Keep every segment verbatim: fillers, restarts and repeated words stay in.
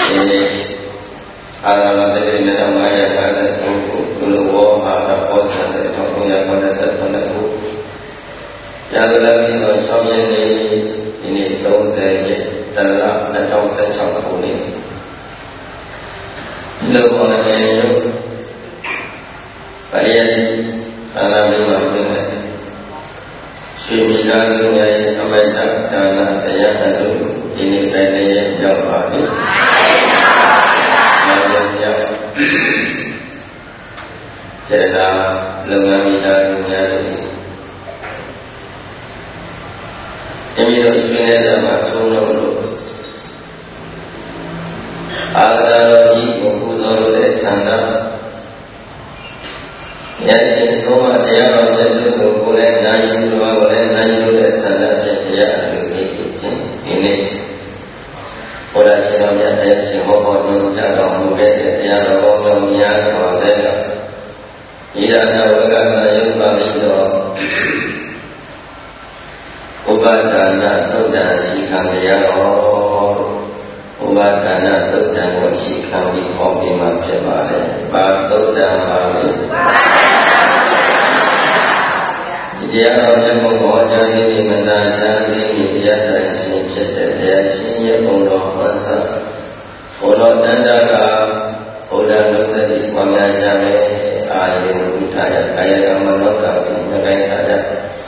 အာရမတေနရမယကာတတုကုလဝောဟာရပောသတေတောဘုရားပဒသတ်ခုရာဇလတိသော၆ရက်နေ့ဒီနေ့၃၀ရက်တလ၂၀၁၆ခုနှစ်လောကနဲ့ယုပရိယတိသာလမိမှာပြည့်တယ်ရွှေမိသားစုရဲ့အမိတ်ဒါနတရားအထုဒီနေ့ပဲလည်းရောက်ပါပြီ။မှန်ပါဗျာ။ကျေတာလုံငန်းမိသားစုများတို့အမိတို့ဆွေးနွေးကြမှာသုံးလို့လို့အာဂါရောကြီးကိုပူဇော်လို့တဲ့ဆန္ဒရရှိဆုံးမတရားတော်ရဲ့လူကိုကိုယ်လည်းနိုင်ယူလို့ကိုယ်လည်းနိုင်ယူတဲ့ဆန္ဒဖြင့်တရားအလုပ်ကိုခြင်းဒီနေ့ဘုရားရှင်တော်မြတ်ရဲ့ရှင်ဟောပေါ်ညွှန်ကြားတော်မူခဲ့တဲ့တရားတော်ပေါင်းများများစွာတဲ့ဤဒါနဝကနာယုတ်ပါပြီးတော့ဥပဒါနသုတ်တံရှိခံရတော်ဥပဒါနသုတ်တံကိုရှိခံပြီးဟောပြီးမှဖြစ်ပါတယ်။ဘာသုတ်တံပါလဲ။တရားတော်မြတ်ကိုဟောကြားခြင်းမနာချမ်းခြင်းတရားတော်ရှင်ဖြစ်တဲ့တရားရှင်ရဲ့ဘုံတော်ဟောစာဘုတော်တန်တာကဘုရားလုံးတဲ့ဒီပွားများကြမယ်အာရုံဥထားရကာယကမ္မနောကပြီးမကိုင်းထားကြ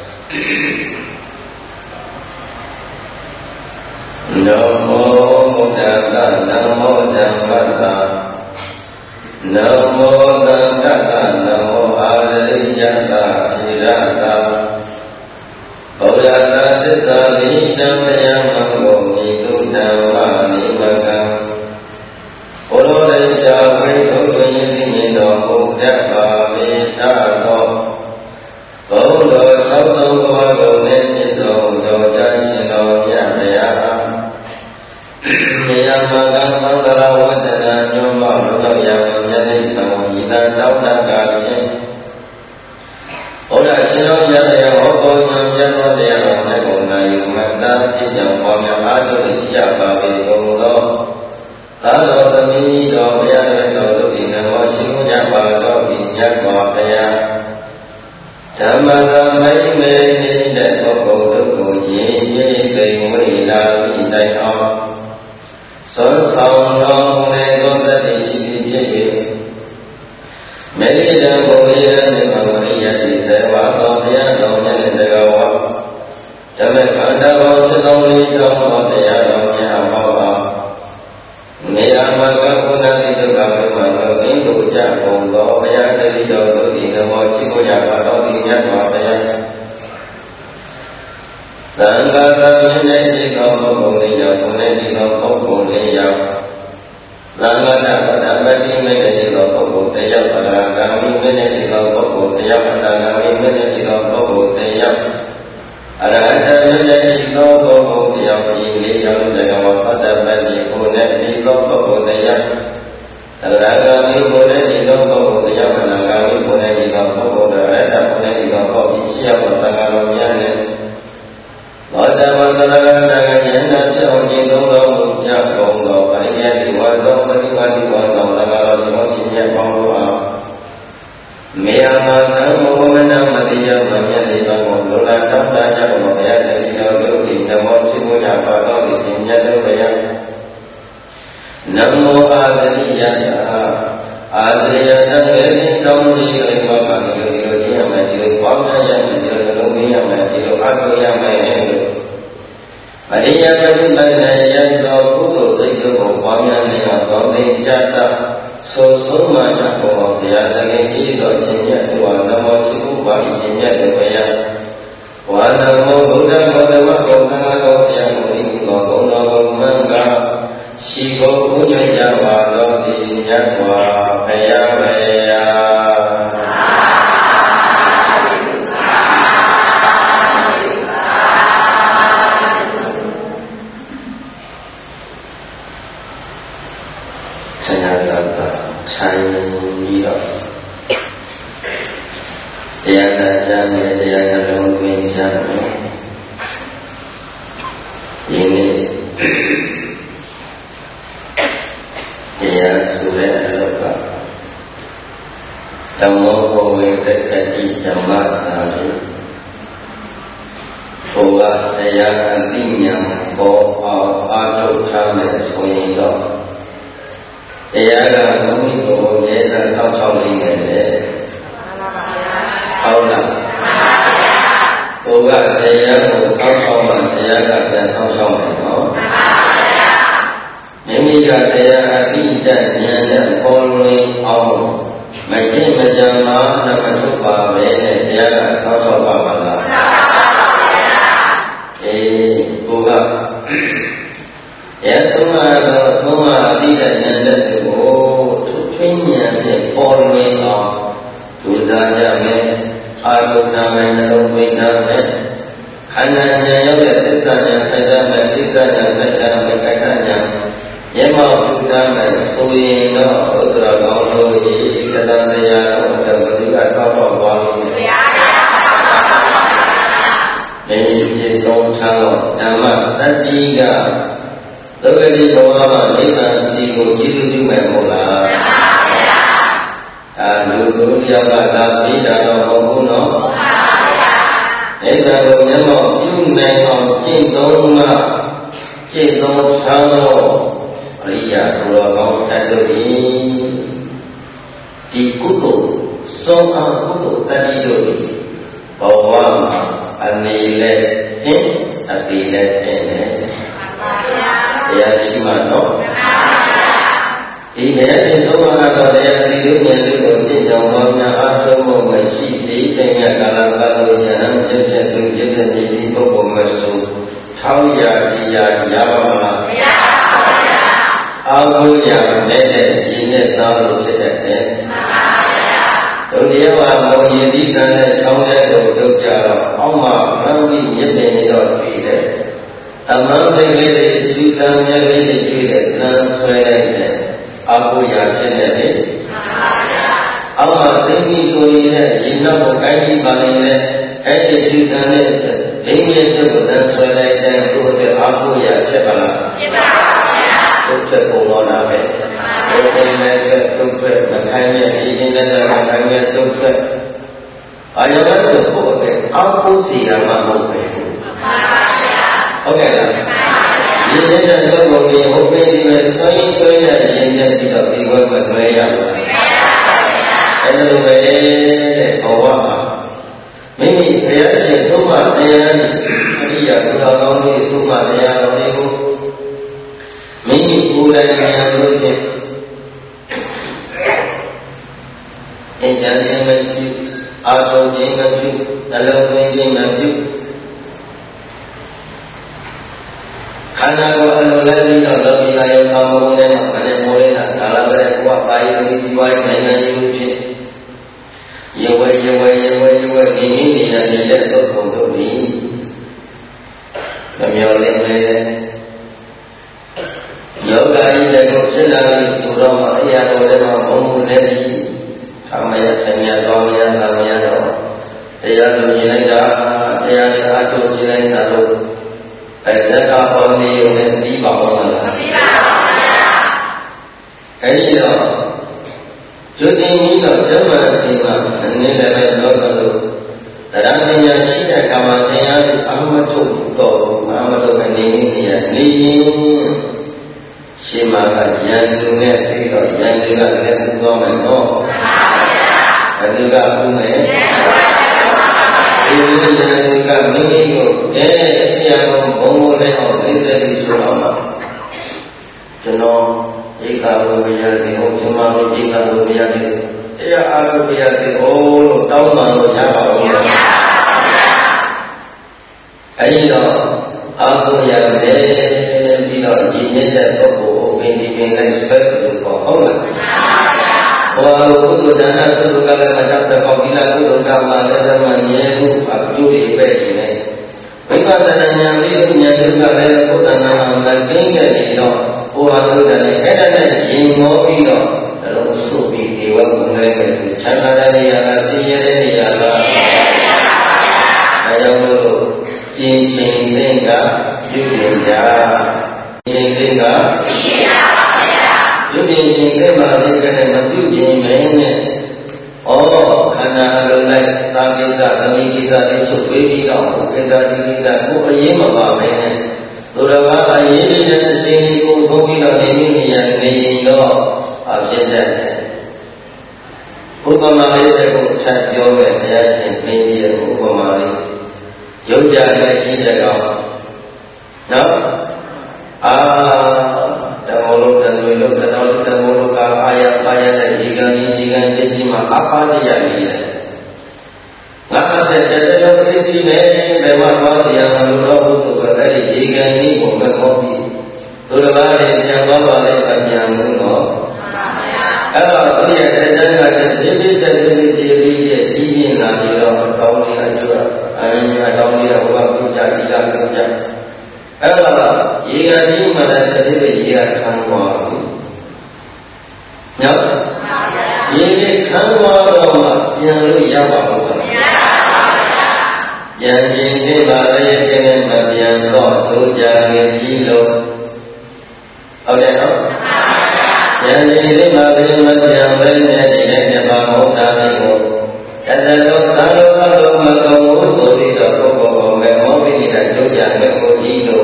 နမောဗုဒ္ဓကနမောဓမ္မကနမောသံဃကနမောအာရိယကသီရကဘုရားသာသစ္စာမိတံမယမံကိုမိတုဓမ္မနိမကံဘုရောရိရှာဝိထုတွင်သိမြင်တော်မူတတ်ပါမေသာသောဘုရောသောသုံးပါးကိုလည်းပြည့်စုံတော်ကြရှင်တော်မြတ်ဗျာနေယမကံသံဃာဝတ္တနာညောမလောယံမြတ်တိသံဤသာတောင်းတကဖြင့်ဘုရားရှင်တော်မြတ်ရဲ့ဟောပေါ်ခြင်းမြတ်သောတရားတော်နဲ့ကိုနာယူမှတ်သားကြည့်ကြံပေါ်များအားထုတ်ရှိရပါပေကုန်သောသာတော်သမီးတော်ဘုရားရဲ့တော်တို့ဒီနမောရှိခိုးကြပါတော့ဒီမြတ်စွာဘုရားဓမ္မသာမိတ်မေနေတဲ့ပုဂ္ဂိုလ်တို့ကိုရည်ရည်သိမ်ဝိလာမိတိုင်အောင်သွန်ဆောင်တော်မူတဲ့သောတတိရှိသည်ဖြစ်၍မေတ္တာဘုရားနှင့်မဝရိယတိစေဝါတော်ဘုရားတော်မြတ်နဲ့တကားဝါဓမ္မခန္ဓာပေါင်းသတော်လေးတော်တော်တရားတော်များဟောပါနေရာမှာကကုဏတိတုကဘုရားတော်ဘိက္ခုကြကုန်သောဘုရားတတိတော်တို့သည်နမောရှိခိုးကြပါတော်သည်မြတ်စွာဘုရားသံဃာသမင်းနဲ့ဒီတော်ပုဂ္ဂိုလ်လေးရောက်ကိုယ်နဲ့ဒီတော်ပုဂ္ဂိုလ်လေးရောက်သံဃာနာဗဒမတိမင်းနဲ့ဒီတော်ပုဂ္ဂိုလ်တယောက်ဗလာဂာမိမင်းနဲ့ဒီတော်ပုဂ္ဂိုလ်တယောက်အနာဂာမိမင်းနဲ့ဒီတော်ပုဂ္ဂိုလ်တယောက်အရဟတမင်းနဲ့ဒီတော်ပုဂ္ဂိုလ်တယောက်ဒီလေးရောက်တဲ့ကမှာဗဒမတိကိုယ်နဲ့ဒီတော်ပုဂ္ဂိုလ်တယောက်အရဟတမိကိုယ်နဲ့ဒီတော်ပုဂ္ဂိုလ်တယောက်အနာဂာမိကိုယ်နဲ့ဒီတော်ပုဂ္ဂိုလ်အရဟတကိုယ်နဲ့ဒီတော်ပုဂ္ဂိုလ်ရှိရသောသံဃာတော်များနဲ့ဘောဓဝတ္တရကနာယန္တပြောင်းခြင်းသုံးတော်မူကြကုန်သောပရိယတိဝါသောပရိဝါတိဝါသော၎င်းသောသောရှင်မြတ်ပေါင်းတို့အားမေယမသံမောမနမတိယမမြတ်တိတော်ကိုလောလတောင်းတကြကုန်ဘုရားတတိတော်တို့သည်နမောရှိခိုးကြပါတော်သည်ရှင်မြတ်တို့ဘုရားနမောအာသရိယတာအာသရိယသံဃေတောင်းစီရိမောကံတို့ဒီလိုခြင်းရမယ်ဒီလိုပေါင်းရရမယ်ဒီလိုလုံးရမယ်ဒီလိုအားထုတ်ရမယ်အရိယပฏิပတ်နဲ့ရသောကုသိုလ်စိတ်တို့ကိုပွားများနေသောသင်္ကြတာဆိုဆုံးမှတတ်ပေါ်ဆရာတကယ်ကြီးတော်ရှင်မြတ်တို့ဟာနမောရှိခိုးပါရှင်မြတ်တို့ဘုရားဝါနမောဘုရားဘောဓမဘုရားတော်ဆရာမူဤသောဘုံတော်ကိုမံကရှိခိုးပူဇော်ကြပါတော်သည်မြတ်စွာဘုရားဘုရားဆိုင်ပြီးတော့တရားနာကြမယ်တရားနှလုံးသွင်းကြမယ်ဒီနေ့ဓမ္မောဘောဝေတက္ကတိဓမ္မစာရိဘုရားတရားအသိဉာဏ်ပေါ်အောင်အားထုတ်ထားမယ်ဆိုရင်တော့တရားကဘုမိကိုအမြဲတမ်းဆောက်ရှောက်နေတယ်လေဟုတ်လားဘုရားတရားကိုဆောက်ရှောက်မှတရားကပြန်ဆောက်ရှောက်မယ်နော်မိမိကတရားအသိဉာဏ်ဉာဏ်နဲ့ပေါ်လွင်အောင်မကျင့်မကြံမှာနမထုတ်ပါပဲနဲ့တရားကဆောက်ရှောက်ပါမလားအေးဘုရားရဲ့ဆုံးမတော်ဆုံးမအတိတ်ဉာဏ်တဲ့ကိုသူသိဉာဏ်ဖြင့်ပေါ်လွင်အောင်ဒုစားကြမယ်အာရုံနာမယ်နှလုံးသွင်းနာမယ်ခန္ဓာဉာဏ်ရောက်တဲ့သစ္စာဉာဏ်ဆိုင်တာမယ်သစ္စာဉာဏ်ဆိုင်တာမယ်ကိဋ္ဌဉာဏ်မျက်မှောက်ပြုတာမယ်ဆိုရင်တော့ဘုရားကောင်းလို့ဤတတန်တရားတော်ဘုရားဆောက်တော့သွားလို့တရားမင်းကြီးသုံးချမ်းတော့ဓမ္မတတိကသုဂတိဘဝမှာနိဗ္ဗာန်စီကိုကြည့်လို့ပြုမယ်မဟုတ်လားမှန်ပါဗျာအာလူလူယောက်ကလာပြီးတာတော့မဟုတ်ဘူးနော်မှန်ပါဗျာနိဗ္ဗာန်ကိုမျက်မှောက်ပြုနိုင်အောင်ကျင့်သုံးမှကျင့်သုံးချမ်းတော့အရိယာဘုရားကောင်းတတ်လို့ဒီဒီကုသိုလ်စောအောင်ကုသိုလ်တတိတို့ဒီဘဝမှာအနေနဲ့တင်အတိနဲ့တင်တယ်မှန်ပါဗျာတရားရှိမှတော့မှန်ပါဗျာဒီတရားရှင်သုံးပါးတော့တရားဒီလိုဉာဏ်လေးကိုသိကြအောင်ပါများအားထုတ်ဖို့မရှိသေးတဲ့ကာလပတ်လို့ဉာဏ်ပြည့်ပြည့်သူပြည့်ပြည့်ဒီပုဂ္ဂိုလ်မဆိုထောက်ရတရားရပါမလားမရပါဘူးဗျာအာဟုရမဲ့တဲ့ဒီနဲ့သားလို့ဖြစ်တဲ့မှန်ပါဗျာဒုတိယဝမောယိတိကံနဲ့ဆောင်းတဲ့ကိုထုတ်ကြတော့အောက်မှာဘုရားကြီးမြင့်နေတော့တွေ့တယ်အမှန်တကယ်လေးကျူးစာမြတ်လေးတွေတွေ့တယ်လမ်းဆွဲလိုက်တယ်အာဟုရဖြစ်နေတယ်မှန်ပါဗျာအောက်မှာစိတ်ကြီးကိုရည်နဲ့ရင်နောက်ကိုကိုင်းပြီးပါနေတယ်အဲ့ဒီကျူးစာနဲ့ဒိဋ္ဌိရဲ့ပြုတ်ကိုလမ်းဆွဲလိုက်တဲ့ကိုယ့်အတွက်အာဟုရဖြစ်ပါလားဖြစ်ပါဗျာဒုက္ခကိုလောတာပဲဒုက္ခနဲ့ဒုက္ခမခိုင်းရဲ့ဒီင်းနဲ့မခိုင်းရဲ့ဒုက္ခအာယဝတ္ထုကိုတဲ့အာဟုစီရမှာမဟုတ်ပဲမှန်ပါဗျာဟုတ်ကဲ့လားမှန်ပါဗျာဒီတဲ့ပုဂ္ဂိုလ်ကြီးဟုတ်ပြီဒီမဲ့ဆွေးဆွေးနဲ့ရင်းနဲ့ပြီးတော့ဒီဘက်မှာတွဲရပါမယ်မှန်ပါဗျာအဲ့လိုပဲတဲ့ဘဝမှာမိမိဘုရားရှင်သုံးပါးတရားနဲ့အရိယာဘုရားကောင်းကြီးသုံးပါးတရားတော်တွေကိုမိမိကိုယ်တိုင်ဉာဏ်လို့ဖြင့်ဉာဏ်ဉာဏ်နဲ့ပြုအာထုံခြင်းနဲ့ပြုနှလုံးသွင်းခြင်းနဲ့ပြုခန္ဓာကိုယ်အလိုလိုက်ပြီးတော့လောကီရောကောင်းမှုနဲ့မနဲ့မိုးနေတာဒါလည်းပဲကိုယ်ကပါရမီစီပွားရေးနိုင်ငံရေးဖြစ်ရဝဲရဝဲရဝဲရဝဲဒီနည်းနေရာနေတဲ့ပုဂ္ဂိုလ်တို့သည်မမျော်လင့်နေတဲ့ယောဂရီတဲ့ကိုဖြစ်လာပြီးဆိုတော့မှအရာတော်တွေမှာဘုံမှုနဲ့ဒီအမယဆင်ရတော်ရတာမရတော့တရားသူမြင်လိုက်တာတရားနဲ့အထုတ်ကြည့်လိုက်တာလို့အဲဇက်ကပေါ်နေုံနဲ့ပြီးပါအောင်လားမပြီးပါဘူးဗျာအဲဒီတော့ကျွတ်တင်ပြီးတော့ဓမ္မစီမှာနည်းနည်းလည်းတော့လို့တရားပညာရှိတဲ့အခါမှာတရားကိုအမှတ်ထုတ်တော့အမှတ်ထုတ်နေနေရနေရင်ရှင်မကယန္တုနဲ့ပြီးတော့ယန္တုကလည်းပူသွားမယ်နော်မှန်ပါဗျာဘယ်သူကပူမယ်ဒီလိုယန္တုကမိမိကိုတရားကိုဘုံဘုံနဲ့အောင်သိစေပြီးဆိုတော့မှာကျွန်တော်ဧကဘုရားစီဟောရှင်မဘုရားဘုရားစီတရားအားထုတ်ပြရစီဟောလို့တောင်းပန်လို့ရပါဘူးမရပါဘူးအဲဒီတော့အာဟုရမယ်ပြီးတော့ကြည်မြတ်တဲ့ပုဂ္ဂိုလ်ကိုပင်ဒီပင်လိုက်ဆွဲလို့ပေါ့ဟုတ်လားမှန်ပါဗျာဘောကုသနာကုသကလည်းမတတ်တော့ဒီလားကုသကမှာလည်းသမမြဲမှုအကျိုးတွေပဲနေတယ်ဝိပဿနာဉာဏ်လေးဉာဏ်တွေကလည်းကုသနာမှာမကင်းတဲ့နေတော့ဟောဟာလို့တယ်အဲ့ဒါနဲ့ရင်မောပြီးတော့အလုံးစုပြီးဒီဝတ်ကိုလည်းပဲဆိုချမ်းသာတဲ့နေရာကဆင်းရဲတဲ့နေရာကဆင်းရဲတဲ့နေရာပါဗျာအဲကြောင့်လို့ပြင်ချိန်သင်္ကပြုပြင်ကြပြင်သင်္ကပြုပြင်ပါဗျာပြုပြင်ချိန်သင်္ကပြုပြင်ခြင်းမပြုပြင်မင်းနဲ့ oh karena alulai tak bisa kami kita dicukupi kita kita kita ku ayam apa ini Durava ayam dan sini ku sopilah ini yang ini lo abjad upamali aku saya jawab saya sendiri upamali jauh lagi jaga no ah dan mulut dan mulut dan mulut dan mulut ayat ayat dan jika jika jadi mak apa dia dia maka jadi kalau isi ni memang apa yang mulut sebagai jika ini bukan kopi Durava yang bawa lepas yang mulut kalau dia jangan jadi jadi jadi jadi nanti orang kau ni aja hanya kau ni orang kerja tidak kerja kalau jika ni mana jadi jika kamu ya jika kamu orang yang lu ya bawa yang ini balik dengan bagian kau sudah ngejilo ada tak yang ini balik bagian benar dengan bawa dari kau kata kau kalau kalau mahu sudah kau mau ini dan sudah kau jilo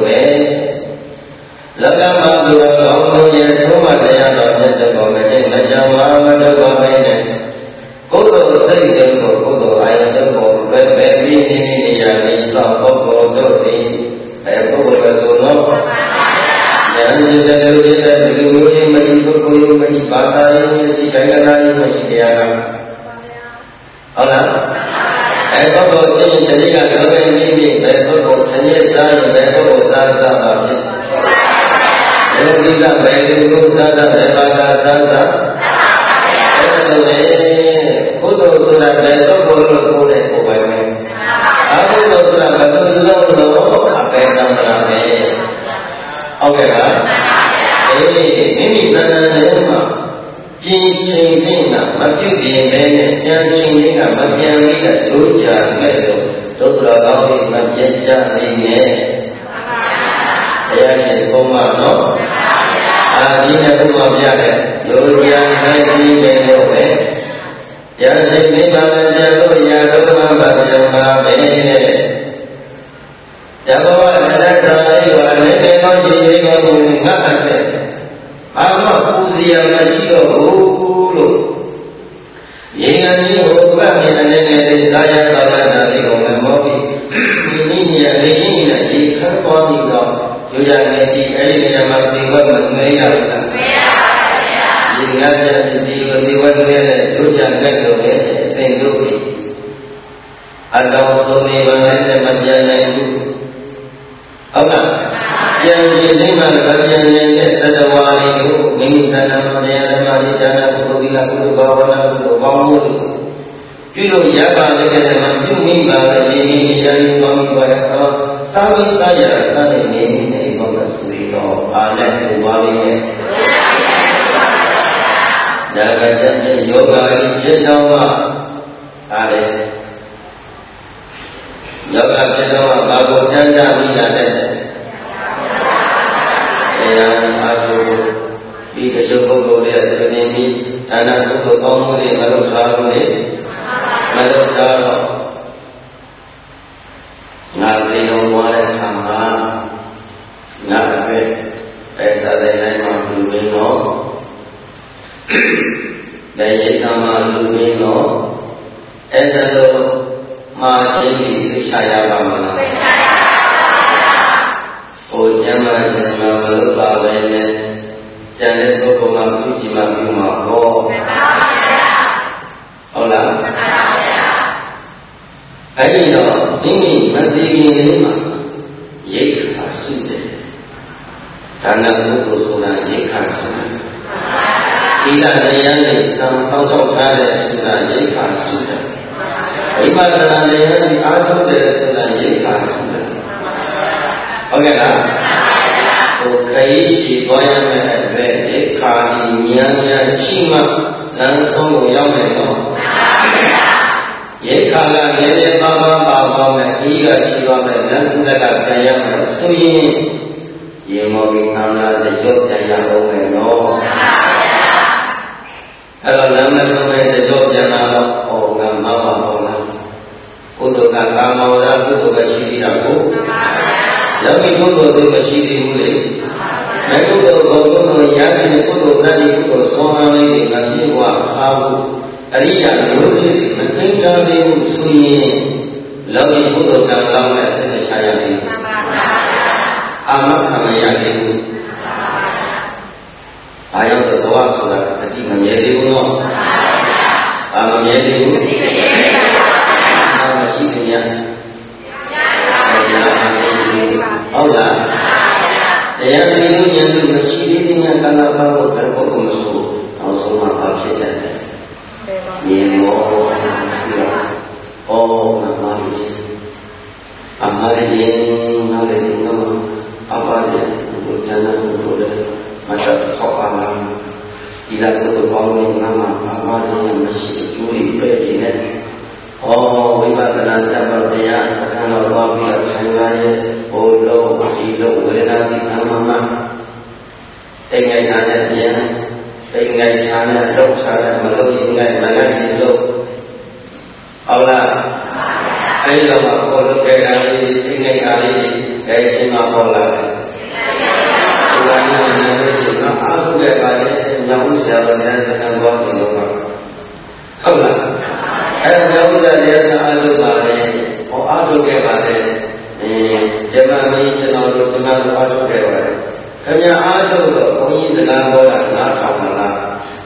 Laga madura kau yang semua daya dapat kau macam macam mana kau macam kau tu saya kau kau tu ayat kau berbeza ini yang Islam kau tu di kau bersunnah yang juga juga dulu ni masih berkuyu masih batai masih kaya lagi masih dia Allah eh kau tu jadi kan kalau ini kau kau sendiri saya kau saya saya Kalau kita beli usaha dan pada sahaja, kalau ni, kudo sudah besok boleh boleh boleh. Aku tu sudah betul betul apa yang ramai. Okey kan? Eh, ini mana nama? Cincin bina, macam bina ni, yang cincin ni macam ni dah lujar gitu. Tu sudah kau ni macam jadi ni. Ayah si koma no, ah ini aku maafnya deh, yang ini beliau deh, yang ini mana jatuh yang tu mana yang mana ini, jauh ada cari orang ini kalau jadi kalau enggak ada, apa puji yang masih dulu, yang ini orang yang ini saya kalau nanti orang mau ini yang ini nanti kan kau ni kau Jangan nanti kali ni nama tiba mengenai apa? Jika jadi tiba tiba mengenai tu jangan kau ni tentuki. Atau soni mana macam itu. Apa? Yang ini mana macam ini ada wali itu minta nama dia nama dia nama tu bila tu bawa nama tu kamu. Kalau ya balik nama tu mimba ini jadi kami bayar. Tapi saya saya ini ini bersuara alat wali. Jaga jaga yoga jenawa ada. Yoga jenawa bagus janda ni ada. Yang aku di kecuali boleh ada ni anak tu kamu ni malu kalau ni malu kalau Nabi Muhammad Muhammad Nabi ऐसा देना मालूम नहीं हो नहीं मालूम नहीं हो ऐसा तो माची की शिक्षा या बामना ओ जमा जमा मलो बाबे ने चले तो को मालूम जी मालूम हो होला ऐनी तो इन्हीं मस्जिद में ये खासियत है Karena buku sunnah jika sunnah tidak ada yang disangkau ada sunnah jika sunnah ibadah ada yang diatur dari sunnah jika sunnah oke lah oke si goyang ada jika dinyanya cima langsung goyang meno jika lagi ada bapa-bapa mereka siapa mereka mereka kaya suyi Ia mau minta dia jawab yang lain no. Kalau တော့လမ်းမဆုံးတဲ့ကြောပြန်လာတော့ဟောငါမမပေါ်လာကုသိုလ်ကကာမောဇာကုသိုလ်ပဲရှိသေးတာကိုယောဂီကုသိုလ်တွေမရှိသေးဘူးလေမကုသိုလ်ကောကုသိုလ်ရာဇိကုသိုလ်တတိကုသိုလ်ဆောင်းလေးတွေကပြေဝခါဘူးအရိယာမျိုးစစ်မသိကြသေးဘူးဆိုရင်လောကီကုသိုလ်ကံကောင်းတဲ့စိတ်ချရသည်အာမခံမရသေးဘူးအာယောသဘောဆိုတာအတိမမြဲသေးဘူးနော်အာမမြဲသေးဘူးအာမရှိသေးများဟုတ်လားတရားသိလို့ဉာဏ်လို့မရှိသေးတဲ့ဉာဏ်ကံပါလို့ဘယ်ဘုကမဆိုအောင်ဆုံးမှာပါဖြစ်တယ်။ဒီမောဩနမလေးအမရေနာလေနောအပါလေဘုရားနာဘုရားမတ်ခေါ်ပါလားဒီလာကုသိုလ်ကောင်းတဲ့နာမအမရေမရှိအကျိုးတွေပဲ့နေတယ်။ဩဝိပဿနာတတ်တော်တရားသံတော်သွားပြီးတော့ဆံရရဲ့ဘုလုံးဒီလုံးဝေဒနာတိသမ္မာတိငိုင်ထားတဲ့ပြန်တိငိုင်ထားတဲ့လောက်ထားတဲ့မလို့ရင်ငိုင်မငိုင်ဒီလို့ဟုတ်လားအဲဒီတော့ဘုလုံးကဲတာလေးတိငိုင်ထားလေးကဲရှင်းမပေါ်လာတယ်ဒီကနေ့လည်းဒီတော့အားထုတ်ခဲ့ပါလေညောင်းဆရာတော်များစံတော်ကြည့်လို့ပါဟုတ်လားအဲဒါကြောင့်ဥဒ္ဒရာဆအားထုတ်ပါလေဟောအားထုတ်ခဲ့ပါလေဒီဓမ္မမင်းကျွန်တော်တို့ဓမ္မတို့အားထုတ်ခဲ့ပါတယ်ခင်ဗျာအားထုတ်တော့ဘုန်းကြီးစကားပြောတာနားထောင်မလား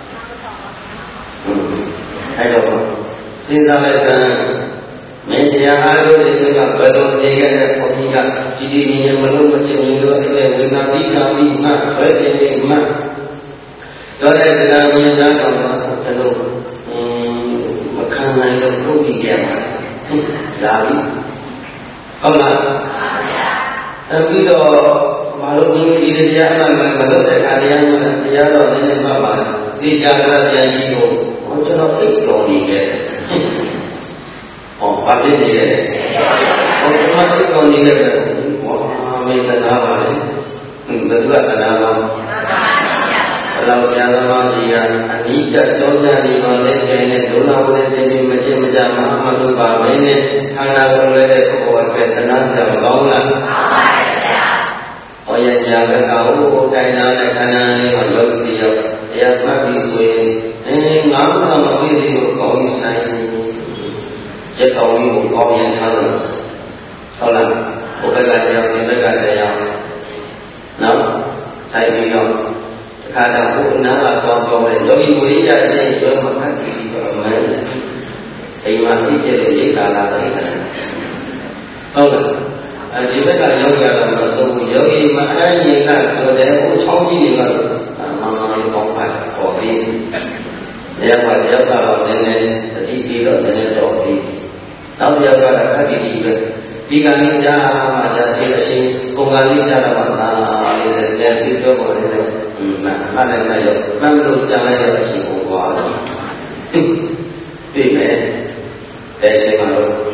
အဲတော့စဉ်းစားလိုက်စမ်းမင်းတရားအားထုတ်တဲ့ကဘယ်လိုနေခဲ့တဲ့ဘုန်းကြီးကကြည်ကြည်ငြိမ်ငြိမ်မလို့မချင်ဘူးလို့အဲ့ဒီဝိနာတိကမိမှဆွဲတင်နေမှပြောတဲ့စကားမြင်သားတော့ကျွန်တော်မခံနိုင်လို့ပုတ်ကြည့်ရမှာလာပြီဟုတ်လားအဲပြီးတော့မလို့ဒီဒီတရားမှမှမလို့တဲ့တရားမှတရားတော့နည်းနည်းမှပါဒီကြာကပြန်ကြည့်ဖို့ဟောကျွန်တော်အိတ်တော်နေခဲ့ဟောဘာဖြစ်နေလဲဟောကျွန်တော်အိတ်တော်နေခဲ့တယ်ဟောမေတ္တာပါလေဘယ်သူကတရားပါဘလောက်ဆရာသမားကြီးကအနိစ္စတောကြနေပါလေကျန်တဲ့ဒုနာဝရတဲ့ဒီမကျမကြမအမှန်လို့ပါမင်းနဲ့ခန္ဓာကိုယ်လည်းတဲ့ဘုရားအတွက်တရားဆရာမကောင်းလားကောင်းပါရဲ့ဗျာဟောရကြဘက်ကဟိုတိုင်တာနဲ့ခန္ဓာလေးကိုလောကီရောက်တရားမှတ်ပြီးဆိုရင်အင်းငါ့ဘာမပြီးသေးလို့ကောင်းပြီဆိုင်ကျက်တော်ကြီးကိုကောင်းရင်ထားလို့ဟုတ်လားဘုရားကတရားဒီဘက်ကတရားနော်ဆိုင်ပြီးတော့ခါတော့ဘုနာကကောင်းကောင်းနဲ့ယောဂီဝိရိယနဲ့ရောမကတ်ပြီးတော့မယ်အိမ်မှာပြည့်တဲ့ရိတ်ကာလာပဲဟုတ်လားအဲဒီဘက်ကယောဂီကတော့မဆုံးယောဂီမအဲ့ရင်ကဆိုတဲ့ဟိုချောင်းကြီးတွေကတော့မမလေးကောင်းပါပေါ်ပြီးတရားပါတရားပါတော့နည်းနည်းအတိပြီးတော့နည်းနည်းတော့ပြီးနောက်ယောဂကတော့ခက်ကြီးကြီးပဲဒီကနေ့ကြားမှာကြားရှိအရှင်ပုံကလေးကြားတော့မှသာလေးတဲ့တရားပြီးပြောပေါ်နေတယ်မှန်မှန်တယ်မရောမှန်လို့ကြားလိုက်တဲ့အချိန်ကိုသွားတယ်ပြီမယ်တဲ့ချိန်မှာတော့ဘု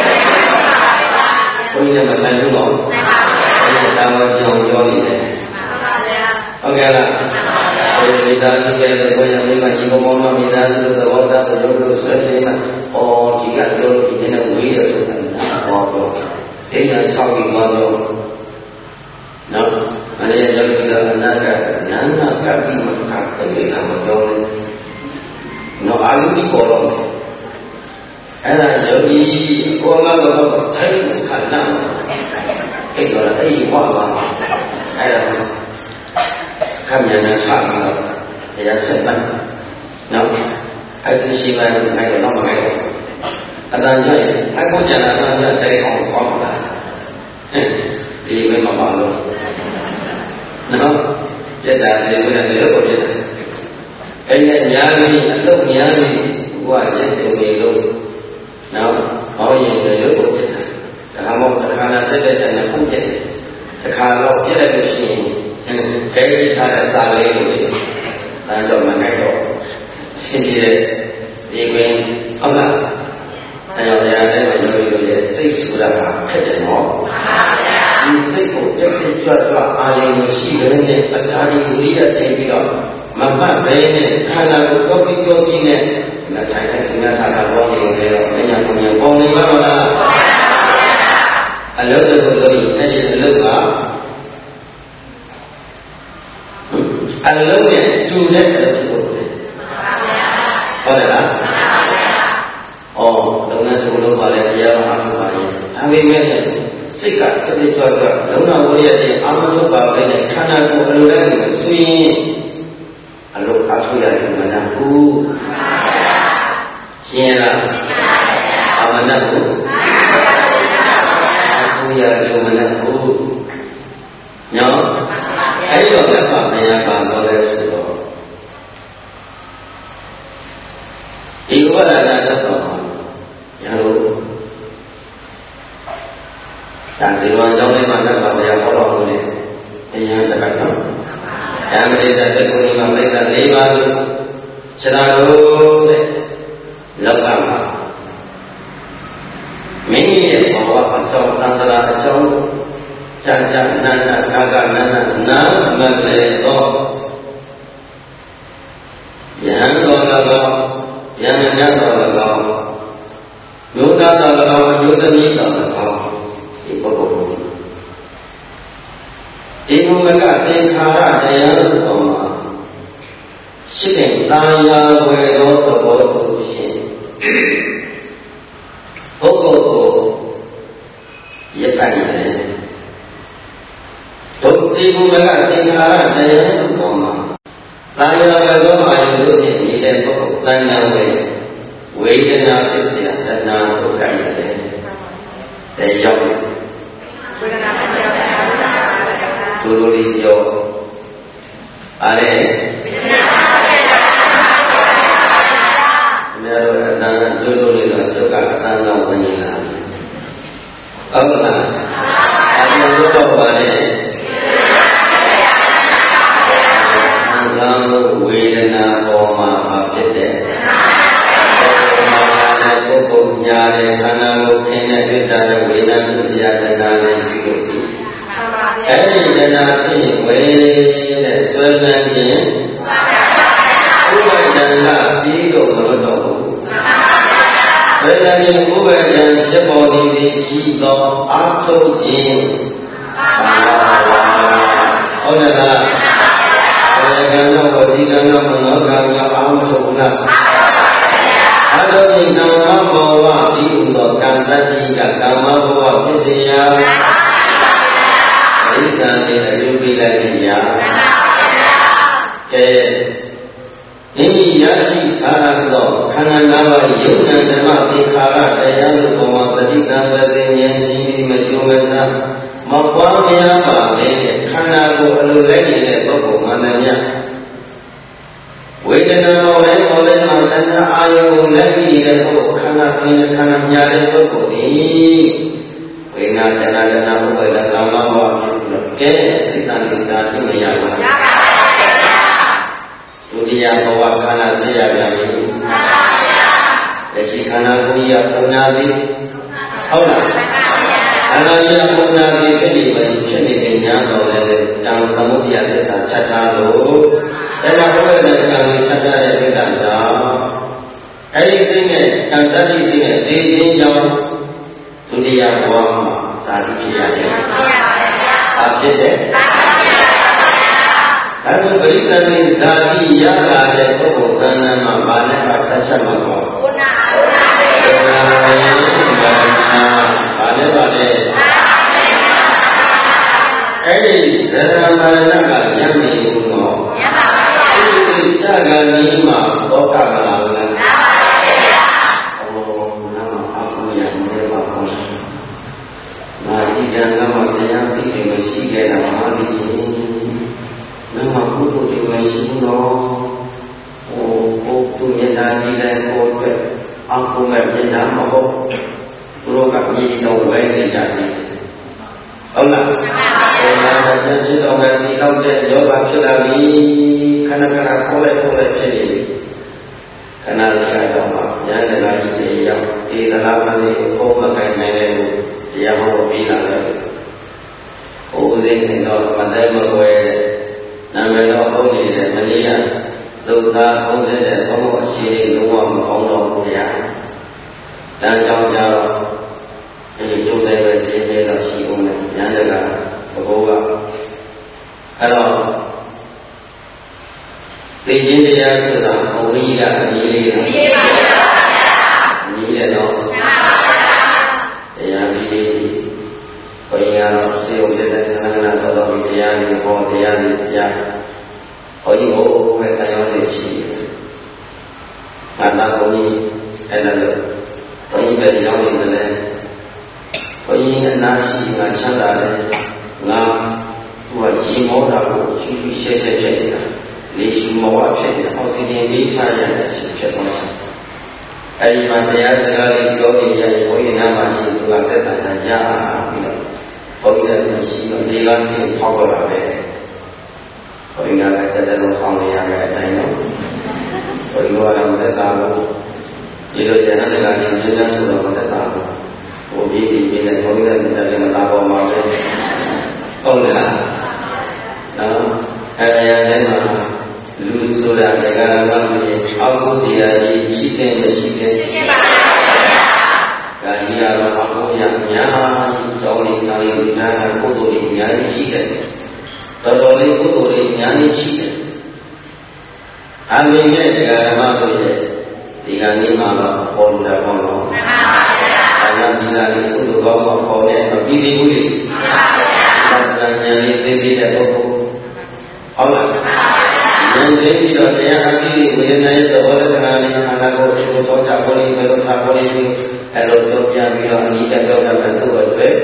န်းကြီးကမဆိုင်ဘူးတော့အဲ့ဒါတော့ကြောင်ပြောနေတယ်ဟုတ်ကဲ့လားဒီမိသားစုရဲ့ဘုရားမိမကြီးဘောမမိသားစုသဘောထားတို့တို့ဆွဲနေမှာအော်ဒီကပြောလို့ဒီနေ့ဝေးရဆိုတာဟောတော့သိညာဆောက်ပြီးသွားတော့နော်မနေ့ကရောက်ပြီးတော့အနာကနာနာကပြီးမှကတဲ့ကမပြောနဲ့နော်အာလူကြီးပေါ်တော့အဲ့ဒါယောဂီကိုမကတော့ထိုင်ခန္ဓာအဲ့တော့အဲ့ဒီဟောပါအဲ့ဒါခမညာချပြီးတော့တရားဆက်ပတ်နော်အဲ့ဒီရှိမှနိုင်တော့မနိုင်တော့အတန်ကျရင်အခုကျန်တာတော့တဲ့ကောင်ဟောပါဒီဘယ်မှာပါလို့နော်ပြတ်တာလေဘယ်နဲ့လို့ပြတ်တာအဲ့နဲ့ညာပြီးအလုတ်ညာပြီးဘုရားရဲ့တုံနေလို့နော်ဟောရင်လည်းလို့ပြတ်တာဒါမှမဟုတ်တစ်ခါလာတက်တဲ့တည်းနဲ့ပုံပြတ်တယ်တစ်ခါတော့ပြတ်လိုက်လို့ရှိရင်ခဲကြီးထားတဲ့စာလေးကိုလေအဲတော့မနိုင်တော့ရှင်းပြတဲ့ဒီကွင်းဟုတ်လားအဲတော့ရာထဲမှာယောဂီတို့ရဲ့စိတ်ဆိုတာကခက်တယ်နော်ဒီစိတ်ကိုတက်တက်ကြွကြွအာရုံရှိတဲ့နဲ့အထာဒီဝိရိယတင်ပြီးတော့ Mama bene karena kopi-kopi ni nak cakap dengan cara buat yang dia banyak punya bom ni mana? Alu tu tu ni, jadi alu apa? Alu ni tu ni alu tu tu. Apa dah? Oh, dengan tu lu balik dia apa lagi? Kami ni sikat jadi cuaca. Dengan boleh dia amat sebab ni karena tu alu lagi sui. Alu aku ya di mana aku? Siapa? Amanah aku. Aku ya di mana aku? Nyo, ayo apa yang apa boleh sebut? Ibu ada apa? Yang lu? Sanksi wanjau ni mana sampai yang orang boleh? Yang cakap tu. Yang mereka tekuni mereka lima selalu lepas mini bawa kacau antara kacau cacat nana kakak nana na mereka yang orang yang menyatu orang yuta orang yuta ni orang ibu bapa ibu mereka tingkara dia sama sedang tanya wero terbaru sih pokok ia kaya ibu mereka tingkara dia sama tanya wero ayu ni dia pokok tanya wero wejana kesia dana tu kaya dia jauh dulu dia ada meru dan dulu dia juga tanah penyilam Allah ada dua balik angam wedana koma apete koma koko nyare kana lokene kita wedana siapa nane Ini jenazah ini sebenarnya bukan jenazah hidup menurut. Sebenarnya bukan jenazah seperti cinta atau jin. Oh dah. Kerana berikan mengagang alam semula. Ada di nama bawa diuntukkan tadi agama bawa kesian. Kita tidak jumpa lagi ya. Eh, ini ya si sekarang lo, karena nama Yunan nama Tikara yang berkoma tadi nama yang sini menjualnya, maupun apa ni, karena lo lagi ni berkoma nanya. Wedana oleh oleh makanya ayo lagi ni karena karena nyari berkoma ni. Wena jana-jana buat dalam lama ke kita kita ini ya. Dunia bawa kana saya kami. Jadi kana dunia punya di. Awak. Kana dia punya di kini ini dunia boleh jangan kamu dia kita cacat lo. Jangan boleh jangan cacat yang kita jauh. Ini sini, kan tadi sini di sini jauh. Dunia buang saat ini ada. Apa je? Kalau berita ni sahaja yang ada tu bukan nama mana kata sama kau. Guna. Guna. Mana mana. Eh, zaman mana kan yang ni guna. Ini jaga ni mah bukan malam. Nama dia pilih masih ada nama di sini. Nama aku di masih no. Oh, oh tu yang dari dan oh aku macam nama oh. Turun kami di dalam ini jadi. Allah. Kalau ada jadi orang di dalam dia jawab sudah ni. Karena-karena kolek-kolek jadi. Karena dia ada apa? Yang ada lagi dia di dalam ini oh makan ni. Dia mau bilang oh ini kalau pandai mahu nama orang ini Malaysia လူသားသုံးတဲ့ဘုံဘအရှိလုံးဝမကောင်းတော့ဘူးဗျာ။ဒါကြောင့်ကြတော့ဒီကျုပ်လည်းပဲတည်နေတော့ရှိအောင်လေ။ဉာဏ်ကဘဘိုးကအဲ့တော့သိခြင်းတရားဆိုတာဘုံကြီးကအနည်းလေးလား။ဖြစ်ပါဗျာ။အနည်းတယ်တော့မှန်ပါဗျာ။တရားပြီးဘုရားတော်စေုပ်တဲ့သံဃာတော်တော်ဒီတရားကြီးဟောတရားကြီးတရားဟောဒီဘုရားတရားတွေရှိတယ်။ဘာသာဘုန်းကြီးအဲ့ဒါလို့ဘုန်းကြီးပဲရောက်နေတယ်ဘုန်းကြီးအနာရှိမှချမ်းသာတယ်ငါသူကရေမောတာကိုချူချူရှဲရှဲဖြစ်နေတာလေရှူမောဝဖြစ်နေအောက်ဆီဂျင်ပေးချရတဲ့ရှိဖြစ်သွားတယ်။အဲဒီမှာတရားစကားလေးပြောနေရင်ဘုန်းကြီးနားမှာရှိသူကတက်တာရပြီးတော့ဘုန်းကြီးလည်းမရှိတော့ဒီကစင်ဖောက်တော့တာပဲဘုန်းကြီးကလည်းတက်တယ်လို့ဆောင်းနေရတဲ့အတိုင်းတော့ဘုန်းကြီးကလည်းတက်တာလို့ဒီလိုကျန်တဲ့ကလည်းဉာဏ်ဆိုတော့တက်တာလို့ဟိုဒီဒီပြနေဘုန်းကြီးလည်းတက်တယ်မလာပေါ်မှာပဲဟုတ်လားနော်အဲဒီအတိုင်းမှာလူဆိုတာဒကာရမကြီးအောက်ကိုစီရာကြီးရှိတဲ့မရှိတဲ့ရှိပါပါဒါကြီးကတော့အဖို့ရအများကြီးကြောင်းလေးကားလေးနားတာပုဂ္ဂိုလ်ကြီးအများကြီးရှိတယ်တော်တော်လေးပုဂ္ဂိုလ်ကြီးအများကြီးရှိတယ်အမင်းနဲ့ဒကာရမဆိုရဲ့ဒီကနေ့မှာတော့ပေါ်လို့တာပေါ့နော်မှန်ပါဗျာဒါကြောင့်ဒီကနေ့ကုသိုလ်ကောင်းမှာပေါ်တဲ့ပြည်ပြည်မှုတွေမှန်ပါဗျာဒါကဉာဏ်လေးသိသိတဲ့ပုဂ္ဂိုလ်ဟုတ်လားမှန်ပါဉာဏ်သိပြီးတော့တရားအသိဝေဒနာရဲ့သဘောလက္ခဏာလေးခန္ဓာကိုယ်ကိုသောတာပေါ်လေးဘယ်လိုထားပေါ်လေးအဲ့လိုပြောပြပြီးတော့အနိစ္စပြောတာပဲသူ့အတွက်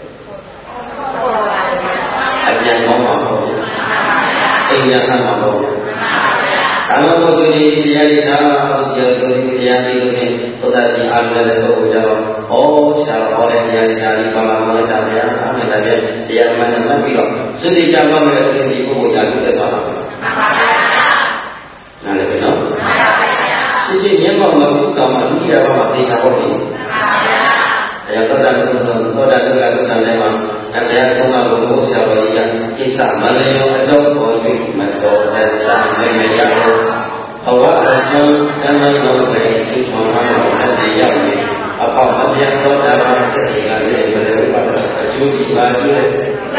အပြန်ကောင်းမှာပေါ့ဗျာအိမ်ရဟန်းမှာပေါ့ဗျာဒါမှမဟုတ်သူဒီတရားတွေဒါမှမဟုတ်ဒီတရားတွေလို့နဲ့သုဒ္ဓစီအားလည်းလည်းပုဂ္ဂိုလ်ကြောင့်ဩဆရာဟောတဲ့တရားတွေဒါကြီးပါလာတော့တာဗျာအမှန်တရားတရားမှန်တယ်မှတ်ပြီးတော့စတိကြပါမယ်ဆိုရင်ဒီပုဂ္ဂိုလ်ကြောင့်ဖြစ်သွားတာပဲမှန်ပါဗျာနားလည်ပြီနော်မှန်ပါဗျာရှိရှိမျက်မှောက်မှာဘုရားမှာလူကြီးရပါမှာသိတာဟုတ်ပြီမှန်ပါဗျာအဲသောတာကုသိုလ်သောတာကုသိုလ်ကုသိုလ်လည်းမှာအမြဲဆုံးမှာဘုရားဆရာတော်ကြီးကကိစ္စမလည်းရောအတော့ပေါ်၍မတော်တဆမမရလို့အဝအဆုံးတမန်တော်ပဲဒီဆောင်မှာလည်းရောက်နေအပေါမပြတ်သောတာပန်စိတ်ကလည်းဘယ်လိုပါလဲအကျိုးဒီပါကျွဲ့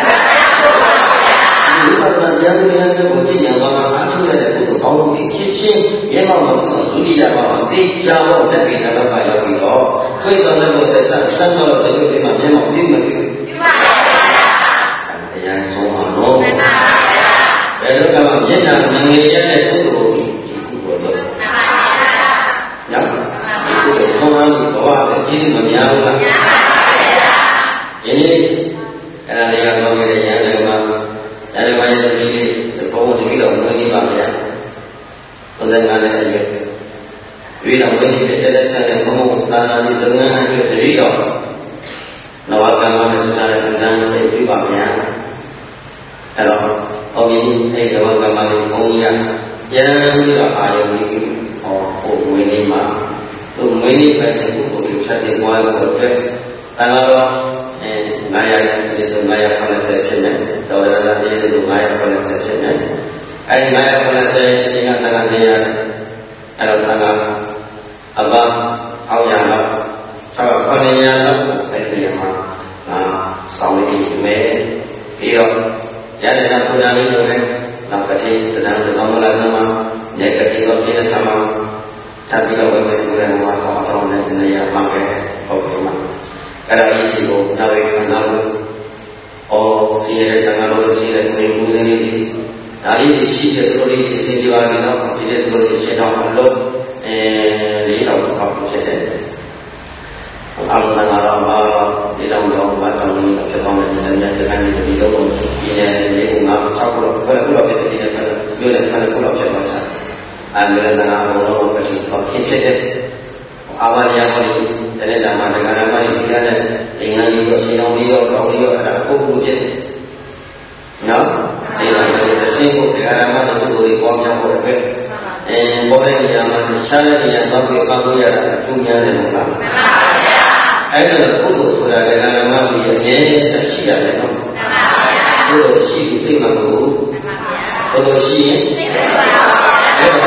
ဒီပါဒတရားတွေနဲ့ကိုကြည့်ရပါမှာအားထုတ်ရတဲ့ပုဂ္ဂိုလ်ကောင်းမှုတွေဖြစ်ချင်းမျက်မှောက်မှာသုတိယပါမှာသိချာဖို့လက်ကိနာတော့ပါရောက်ပြီးတော့တွေ့တော်လည်းကိုသက်ဆက်ဆက်တော့တဲ့ဒီမှာမျက်မှောက်ပြီးမပြီးဘူးဒီပါပါတရားဆုံးအောင်လို့ဘယ်လိုကမှမျက်နှာမငယ်ရတဲ့ပုဂ္ဂိုလ်ကြီးဒီကုသိုလ်တော့မှန်ပါဗျာနော်ဒီကုသိုလ်ဆုံးအောင်ဘဝအကျဉ်းမများဘူးလားများပါဗျာယနေ့အဲ့ဒါလေးကတော့ကြည့်ရရင်လည်းမှာအဲဒီမှာရဲ့ဒီဘုံတတိတော်ဝင်နေပါဗျာဘုရားကလည်းအဲ့ဒီတော်ဝင်နေတဲ့တဲ့ဆက်တဲ့ဘုံသာနာဒီသုံးငန်းအတွက်တတိတော်နဝကမ္မနဲ့စကားတဲ့ဉာဏ်နဲ့ပြပါဗျာအဲ့တော့ဟောပြီးအဲ့နဝကမ္မလေးဘုံကြီးကပြန်ပြီးတော့အာရုံပြီးဟောပုံဝင်နေမှာသူဝင်နေပဲတဲ့ပုဂ္ဂိုလ်ကိုဆက်စစ်သွားလို့အတွက်တန်တော်အဲငါးရာဒီလိုငါးရာခဏဆက်ဖြစ်နေတော်ရတာဒီလိုငါးရာခဏဆက်ဖြစ်နေအဲဒီငါးရာခဏဆက်ဒီကတန်ခါနေရအဲ့တော့တန်ခါအဘအောက်ရတော့တော့ခဏရတော့အဲ့ဒီမှာငါဆောင်းနေမယ်ပြီးတော့ရတဲ့ကဘုရားလေးတို့လည်းနောက်ကတိတဏှာသောမလာသမညကတိတော့ပြည့်တဲ့သမထပ်ပြီးတော့ဝိပ္ပယဘုရားမှာဆောင်းတော်နဲ့နေရာမှာပဲဟုတ်ပြီမှာအဲ့ဒါကြီးဒီကိုနောက်ရခံစားလို့ဩစီရတဲ့တန်ခါလို့စီရတဲ့ကိုယ်ကိုယ်စင်းလေးဒါလေးရှိတဲ့တို့လေးအစဉ်ကြီးပါစေတော့ဒီလိုဆိုလို့ရှင်းတော့အလုံးအဲလေးတော့ပေါက်ဖြစ်တယ်အလုံးတန်ခါတော့မှာဒီတော့တော့ဘာတော်လို့ဖြစ်တော့တယ်ဉာဏ်နဲ့တိုင်းဒီလိုတော့ဒီနေ့လေးကငါ၆ခုလောက်ဘယ်ခုလောက်ဖြစ်တဲ့ဒီနေ့ကပြောတယ်ခဏခုလောက်ဖြစ်သွားစားအဲဒါလည်းတန်ခါတော့ကတိပေါ့ဖြစ်ဖြစ်တဲ့အာဝရယဟောဒီတနေ့တာမှာဒကာရမကြီးပြရတဲ့သင်္ကန်းကြီးရောရှင်တော်ကြီးရောဆောင်းကြီးရောအဲ့ဒါပုဂ္ဂိုလ်ဖြစ်တယ်နော်ဒီမှာလည်းသင်ဖို့ဒကာရမတို့ကိုယ်ကိုပေါင်းများဖို့အတွက်အဲပေါ်တဲ့နေရာမှာရှားတဲ့နေရာတော့ပြပါလို့ရတာအကျိုးများတယ်မဟုတ်လားမှန်ပါဗျာအဲ့ဒါပုဂ္ဂိုလ်ဆိုတာဒကာရမကြီးရဲ့အမြဲတမ်းရှိရတယ်နော်မှန်ပါဗျာဘုလိုရှိစိတ်မှမဟုတ်ဘူးမှန်ပါဗျာဘုလိုရှိရင်စိတ်မှမဟုတ်ပါဘူး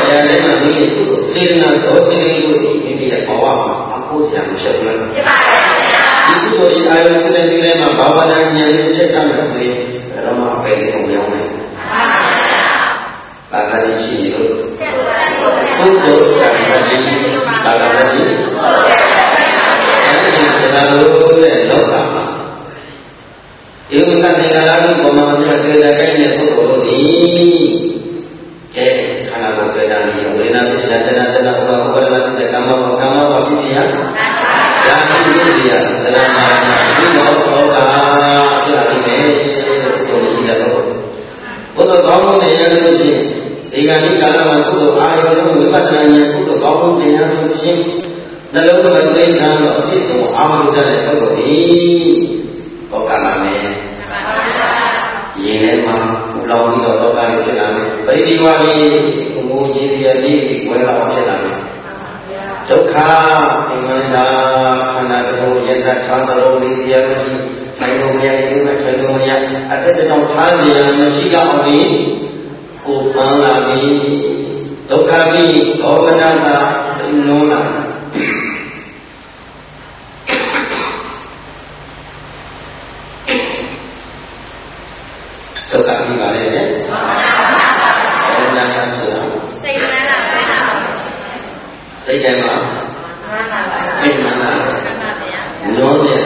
တရားထဲမှာမိမိကုသိုလ်စေတနာသောစေတနာကိုမိမိရဲ့ဘဝမှာအခုဆရာမဖြစ်ဘူးလားဖြစ်ပါရဲ့ဒီကုသိုလ်ဒီအာယုကုသိုလ်ဒီထဲမှာဘာဝနာဉာဏ်နဲ့ချက်ချမယ်ဆိုရင်ဘယ်တော့မှအပေလေးကိုမရောက်နိုင်ဘူးဘာသာရေးရှိလို့ကုသိုလ်ဆရာမကြီးဘာသာရေးအဲဒီစကားလို့တဲ့လောကမှာဒီဥစ္စာတေဂလာကိုဘုံမှာပြည့်တဲ့တိုင်းနဲ့ပုဂ္ဂိုလ်တို့ဒီကဲခန္ဓာကိုယ်ပေတာနေဝေဒနာပစ္စယတဏတဏဥပါဝေဒနာတဲ့ကာမဘကာမဘပစ္စယဇာတိပစ္စယသလမာဒီတော့ဘောကပြရတယ်ကိုရှိတယ်လို့ဘုရားကောင်းတဲ့ရလို့ချင်းဒီကနေ့ကာလမှာကုသိုလ်အာရုံဝိပဿနာဉာဏ်ကုသိုလ်ကောင်းတဲ့တရားလို့ချင်းနှလုံးသွင်းသိခံတော့အပြည့်စုံအာမလို့တဲ့ပုဂ္ဂိုလ်ဒီဘောကလာမယ်ရေထဲမှာပူလောင်ပြီးတော့တောကလေးဖြစ်လာမယ်ပရိဒီဝါလေးငိုကြည်ရလေးဝဲလာဖြစ်လာမယ်ဒုက္ခအိမန္တာခန္ဓာတော်ယတထာတော်လေးစီရမရှိထိုင်လို့မရဘူးမထိုင်လို့မရအသက်တောင်ထားနေရမရှိတော့ဘူးကိုပန်းလာပြီဒုက္ခပြီးဘောမနာတာလုံးလာဒုက္ခပြီးပါလေဘောမနာတာဆိုတာစိတ်မှန်တာပဲစိတ်တယ်မှာမှန်တာပါစိတ်မှန်တာမှန်ပါဗျာလုံးတယ်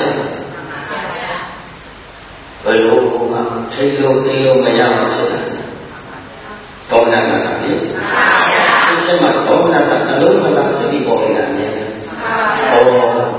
ဘယ်လိုမှထိလို့သိလို့မရအောင်ဖြစ်တယ်ဘောမနာတာလေမှန်ပါဗျာဒီစမှာဘောမနာတာနှလုံးမသားစတိပေါ်နေတာမြင်တယ်ဟော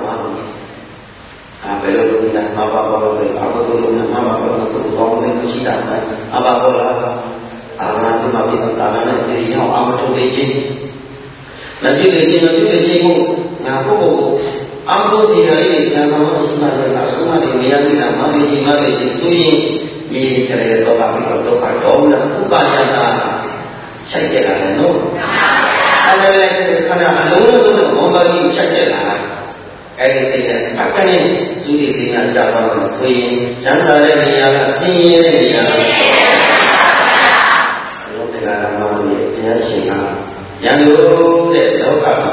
အာဘယ်လိုလုပ်နေတာမဘာဘောလို့အာဘသူလုံးမဘာဘောလို့ဘောင်းနေရှိတာပဲအဘဘောလားအာနာတိမပိတ္တာနဲ့ဒီဟောအမထုံးလေးချင်းမပြည့်တဲ့ချင်းမပြည့်တဲ့ချင်းကိုငါပုဂ္ဂိုလ်ကိုအမလို့စီရလေးဆံတော်ရှိမှလည်းအဆုံးမတွေမရဘူးလားမမေကြီးမမေကြီးဆိုရင်မြေကြရတော့ပါပြီးတော့ဒုက္ခတော့လည်းဥပါယတာချက်ကြလာတယ်နော်အဲ့ဒါလည်းခန္ဓာအလုံးလုံးတော့ဘောပါကြီးချက်ကြလာတယ်အဲ့ဒီစိတ်နဲ့အကနေသုတိစိတ်နဲ့ကြာတော့လို့ဆိုရင်ဇန်တာတဲ့နေရာကဆင်းရဲတဲ့နေရာဘုရားတရားဓမ္မရဲ့ဘုရားရှင်ကရန်လို့တဲ့လောကမှာ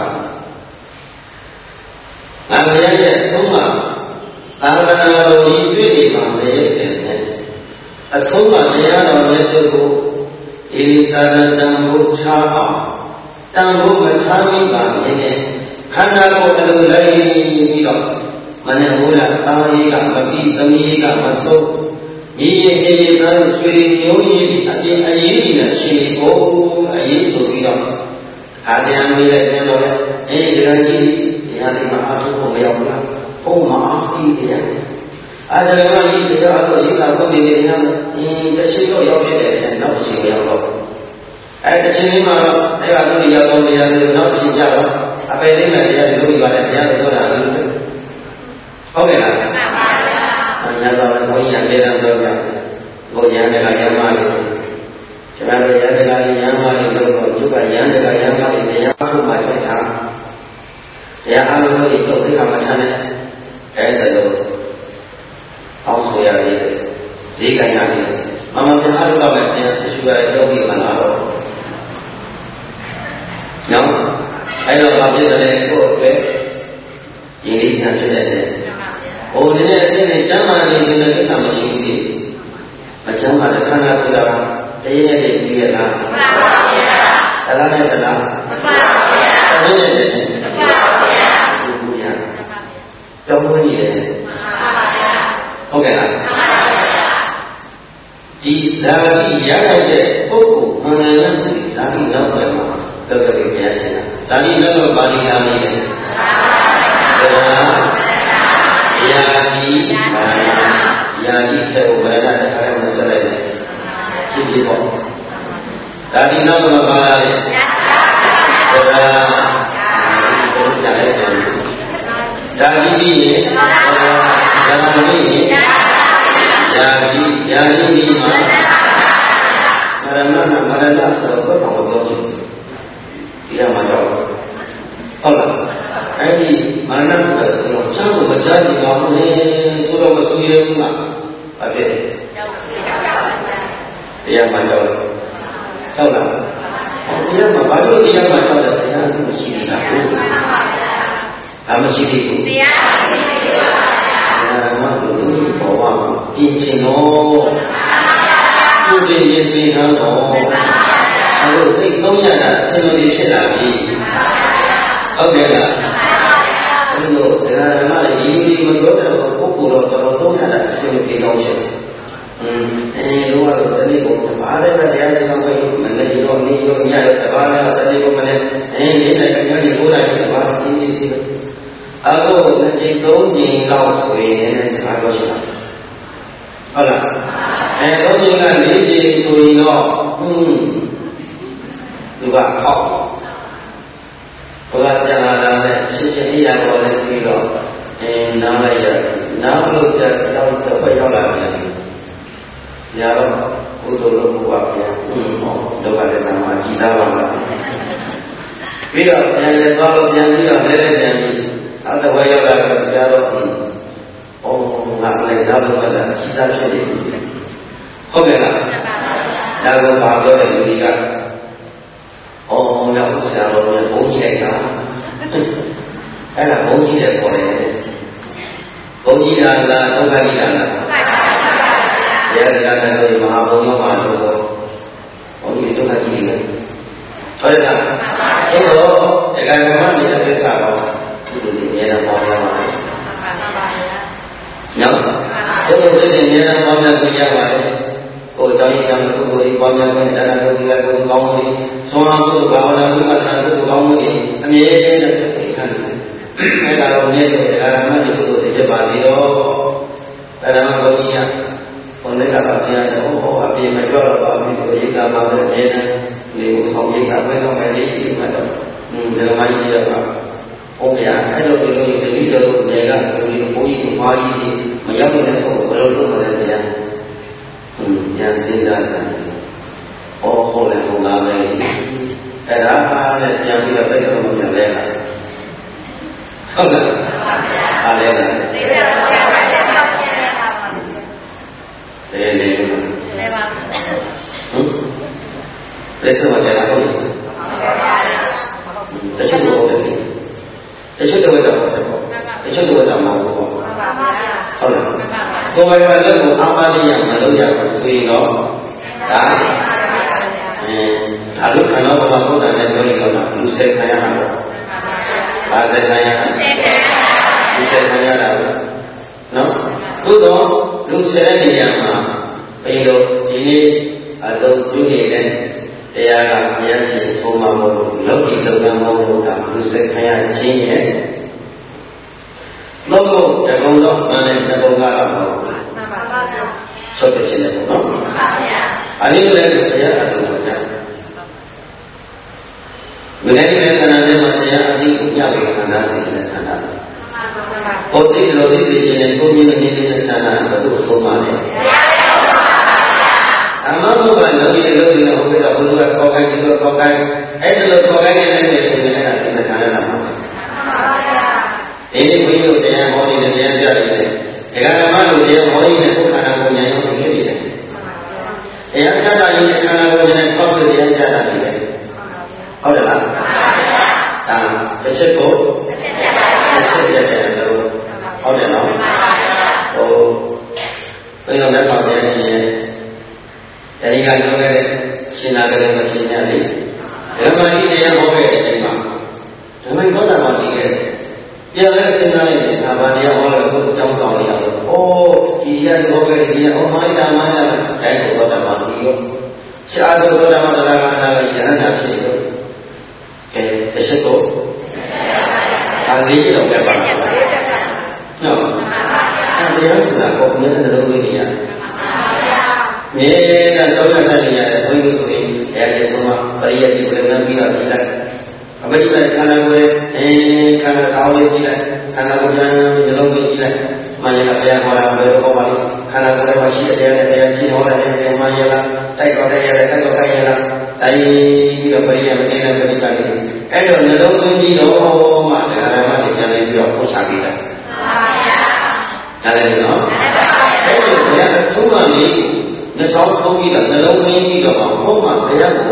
ငါဘုရားရဲ့ဆုံးမသာသနာတော်ကြီးတွေ့နေမှာလေတဲ့အဆုံးမတရားတော်ရဲ့တုကိုဒီသာသနာဘုရားအောင်တန်ဖို့မချမ်းမိပါနဲ့ခန္ဓာကိုယ်အလိုလိုက်ပြီးတော့မနဟူလာတာရေးကမပြီးသမီးကမဆုံးမိရဲ့အေးသားဆွေမျိုးကြီးအပြင်အရေးကြီးတဲ့ရှင်ကိုအရေးဆိုပြီးတော့အာတရားမိတဲ့တဲ့တော့အေးဒီကကြီးတရားဒီမှာအထုဖို့မရောက်ဘူးလားဘုံမှာအပြီးတရားအာတရားမကြီးတရားတော့ရေးတာပုံနေနေတယ်အင်းတစ်ရှိတော့ရောက်ဖြစ်တယ်နောက်ရှိရောက်တော့အဲတစ်ချိန်လေးမှာတော့အဲ့ဒါတို့ရောက်တော့တရားတွေနောက်ရှိကြတော့အပေလေးနဲ့တရားတွေလို့ရတယ်တရားတွေတော့တာလို့ဟုတ်ကဲ့လားမှန်ပါဗျာ။ညတော့ဘုန်းကြီးရတယ်တော့ဗျာ။ဘုရားရတဲ့ကရမ်းပါလေ။ကျွန်တော်ရတဲ့ကရမ်းပါလေလို့တော့သူကရမ်းတဲ့ကရမ်းပါလေတရားထုမှချက်ထား။တရားအားလုံးကိုတော့သိခါမှထားတယ်။အဲဒါလို့အောက်ဆိုရတယ်ဈေးကရတယ်။မမတရားလို့ပဲတရားသူကရောပြီးမှလာတော့။နော်အဲ့တော့ဘာဖြစ်တယ်ကိုယ့်အတွက်ရင်းနှီးချမ်းဖြစ်တဲ့ဟိုဒီနေ့အင်းနဲ့ကျမ်းမာနေခြင်းနဲ့ကိစ္စမရှိဘူး။မကျမ်းမာတဲ့ခန္ဓာဆိုတာတရင်းနဲ့ပြီးရလား။မှန်ပါဗျာ။တလားနဲ့တလား။မှန်ပါဗျာ။တရင်းနဲ့မှန်ပါဗျာ။ဘုရား။ကြောင်းဝင်နေတယ်။မှန်ပါဗျာ။ဟုတ်ကဲ့လား။မှန်ပါဗျာ။ဒီဇာတိရရတဲ့ပုဂ္ဂိုလ်မှန်တယ်လို့ဒီဇာတိနောက်ွယ်မှာပြောပြပေးရရှင်။ဇာတိနောက်ွယ်ပါဠိလာနေတယ်။မှန်ပါဗျာ။ယာတိယာတိစေဝရဏတခါရမစလိုက်တယ်ကြည့်ကြည့်ပေါ့ဒါဒီနောက်ကပါလာတယ်ဘုရားဘုရားလည်းတယ်ဒါဒီပြီးရင်ဒါမှမပြီးရင်ယာတိယာတိပြီးမှမရဏနာမရဏဆိုတော့ဘယ်ကောင်ပြောချင်ဒီမှာတော့ဟုတ်လားအဲ့ဒီမရဏဆိုတော့ချမ်းကိုမချမ်းဘူးပါဘူးလေဆိုတော့မဆူရဘူးလားအဖြစ်တရားမှန်တော့ဟုတ်လားတရားမှာဘာလို့တရားမှာတော့တရားမရှိနေတာဟုတ်ဘာမရှိသေးဘူးတရားမရှိပါဘူးဓမ္မတို့ဘောဝပြင်ဆင်တော့ပြုပြင်ပြင်ဆင်တော့အခုသိသုံးရတာအစင်လို့ဖြစ်လာပြီဟုတ်ကဲ့လားဘုလို့တရားဓမ္မတွေဒီလိုမပြောတဲ့ပုဂ္ဂိုလ်တော့တော်တော်သုံးရတာအစင်လို့ပြေတော့ဖြစ်อืมအဲလိုကတော့တတိကိုဘာလဲတရားစကားကိုမနေ့ရောနေ့ရောညရောတပါးလားတတိကိုမနေ့အဲနေ့နဲ့ညနေကိုတိုင်းတပါးသိစီစီအခုနှစ်ကြိမ်သုံးကြိမ်လောက်ဆိုရင်စကားပြောချင်တာဟုတ်လားအဲသုံးကြိမ်ကလေးကြိမ်ဆိုရင်တော့ဟွန်းသူကဟောက်ဘုရားပြန်လာတဲ့ရှင်းရှင်းအေးရပေါ်လေးပြီးတော့အဲနားလိုက်ရနားလို့ကြောက်တော့ပဲရောက်လာတယ်ရတော့ကုသိုလ်လုပ်ဖို့ပါဗျာဟွန်းဟောဒုက္ခတဲ့ဆံမှာကြည်စားပါလားပြီးတော့ပြန်လဲသွားလို့ပြန်ပြီးတော့လဲလဲပြန်ပြီးအတဝဲရောက်လာတော့ဆရာတော်ဩငါလည်းစားလို့လည်းကြည်စားဖြစ်နေဟုတ်ကဲ့လားဒါကိုပါပြောတဲ့လူကြီးကဩရောက်ဆရာတော်ကဘုန်းကြီးလိုက်တာအဲ့ဒါဘုန်းကြီးလည်းခေါ်တယ်ဘုန်းကြီးလားလားဒုက္ခကြီးလားလားတရားတရားတွေမဟာဘုံရောမှာလို့ဘုန်းကြီးဒုက္ခကြီးတွေဟုတ်တယ်လားအဲ့တော့တရားဓမ္မတွေအဖြစ်ကတော့ဒီလိုစီနေတာပေါ်ရမှာနော်ဘုရားစိတ်နဲ့နေတာပေါ်ရပြရပါတယ်ကိုယ်ကြောင့်ရမယ်ကိုယ်ကိုယ်ပေါ်ရမယ်တရားတော်ကြီးကကိုယ်ကောင်းလို့ဆုံးအောင်လို့ဘာဝနာဝိပဿနာကိုယ်ကောင်းလို့အမြဲတမ်းသိခံတယ်အဲ့ဒါတော့မြဲတဲ့တရားဓမ္မတွေကိုသိဖြစ်ပါသေးတော့အဲ့ဒါမှဘုန်းကြီးကဘုန်းကြီးကပါဆရာတော်ဟောအပြင်မှာပြောတော့ပါပြီကိုရိတ်တာပါပဲအမြဲတမ်းလေကိုဆောင်ရိတ်တာပဲတော့မယ်လေးဒီမှာတော့อืมဒီလိုမှကြီးရပါဟုတ်ဗျာအဲ့လိုဒီလိုတတိတော်နေကဒီလိုဘုန်းကြီးကမာကြီးမရောက်တဲ့ပုံဘယ်လိုလုပ်မလဲဗျာอืมညာစဉ်းစားတယ်ဟောဟုတ်တယ်ဟုတ်လားပဲအဲ့ဒါအားနဲ့ပြန်ပြီးတော့ပြည့်စုံမှုပြန်လဲလာဟုတ်လားအားလဲလာသိတယ်ပါဗျာတယ်လေလေပါဟုတ်ပြည့်စုံမှုပြန်လာဟုတ်တချို့တော့တယ်တချို့တော့တော့တချို့တော့တော့မဟုတ်ဘူးဟုတ်လားကိုယ်ပိုင်ကလည်းကိုအာမတိယမလုပ်ရဘူးဆိုရင်တော့ဒါအဲဒါလို့ခန္ဓာဘဝဘုဒ္ဓနဲ့ပြောရင်တော့လူဆက်ခံရမှာပေါ့ဘာဆက်ခံရလဲလူဆက်ခံရတာပဲနော်သို့တော့လူဆက်တဲ့နေရာမှာဘယ်လိုဒီနေ့အတော့ပြုနေတဲ့တရားကဘုရားရှင်ဆုံးမဖို့လောကီလောကမောလို့ကလူဆက်ခံရခြင်းရဲ့လောကတကုံတော့မှန်တယ်တကုံကတော့မဟုတ်ဘူးမှန်ပါပါဆုတ်တဲ့ခြင်းနဲ့ပေါ့နော်မှန်ပါဗျာအဲဒီလိုလည်းတရားအထုံးပါကြဝိနည်းနဲ့ခန္ဓာနဲ့မှာတရားအသိကိုညဝေခန္ဓာသိတဲ့ခန္ဓာမှန်ပါပါကိုယ်သိလို့သိသိခြင်းနဲ့ကိုယ်မြင်နေတဲ့ခန္ဓာဘယ်လိုဆုံးပါလဲအမှန်ဘုရားလောကီလောကီနဲ့ဟိုကဘုရားကောကိုင်းဒီလိုကောကိုင်းအဲ့ဒီလိုကောကိုင်းနေတဲ့ဆိုရင်အဲ့ဒါသိတဲ့ခန္ဓာမှာဒီနေ့ဘုန်းကြီးတို့တရားဟောနေတဲ့တရားပြရတယ်။ဒကာဓမ္မတို့တရားဟောနေတဲ့ခန္ဓာကိုယ်ဉာဏ်ရောဖြစ်နေတယ်။တရားပြတာရင်ခန္ဓာကိုယ်ဉာဏ်ဆောက်ပြီးတရားပြတာပြီပဲ။ဟုတ်တယ်လား။ဒါတစ်ချက်ကိုတစ်ချက်ပြတယ်လို့ဟုတ်တယ်နော်။ဟိုဘယ်လိုလဲဆောက်ရရှင်။တရားကပြောခဲ့တဲ့ရှင်နာကလေးမရှင်ရလေ။ဓမ္မကြီးတရားဟောခဲ့တဲ့အချိန်မှာဓမ္မကောတာမှသိခဲ့တယ်ပြန်လဲစဉ်းစားလိုက်တယ်ဒါဘာတရားဟောလဲဘုရားကြောင်းဆောင်ရအောင်။အိုးဒီရဘောပဲဒီရဩမိုင်းတာမှန်းတယ်တိုင်းဆိုတော့မှဒီရောရှားတော့ဓမ္မတရားကနာရဟန္တာဖြစ်တော့ကဲတစ်ချက်ကိုအားလေးတော့ပဲပါနော်။တရားဆိုတာကိုမြင်တဲ့လုံးလေးတွေရမြဲတဲ့သုံးရတဲ့နေရာတွေဘုန်းကြီးဆိုရင်အဲဒီဆုံးမှာပရိယတ်ဒီပြန်ပြီးတော့ကြည့်လိုက်အပိဓိပခန္ဓာကိုယ်အဲခန္ဓာကောင်းလေးကြည့်လိုက်ခန္ဓာကိုယ်ပြန်နှလုံးသွင်းကြည့်လိုက်မာယကတရားဟောတာဘယ်လိုဟောပါလဲခန္ဓာကိုယ်မှာရှိတဲ့တရားတရားရှင်းဟောတဲ့တရားမာယကတိုက်တော်တဲ့ရတယ်တိုက်တော်ခိုင်းရလားတိုင်းပြီးတော့ပရိယမနေတဲ့ပရိက္ခလေးအဲ့တော့နှလုံးသွင်းပြီးတော့မှတရားဓမ္မတွေပြန်ပြီးတော့ပို့ချပေးတယ်မှန်ပါဗျာဒါလည်းနော်အဲ့တော့ဘုရားအဆုံးအမလေးမျက်စောင်းထုံးပြီးတော့နှလုံးသွင်းပြီးတော့ဟောမှဘုရားကိုဝ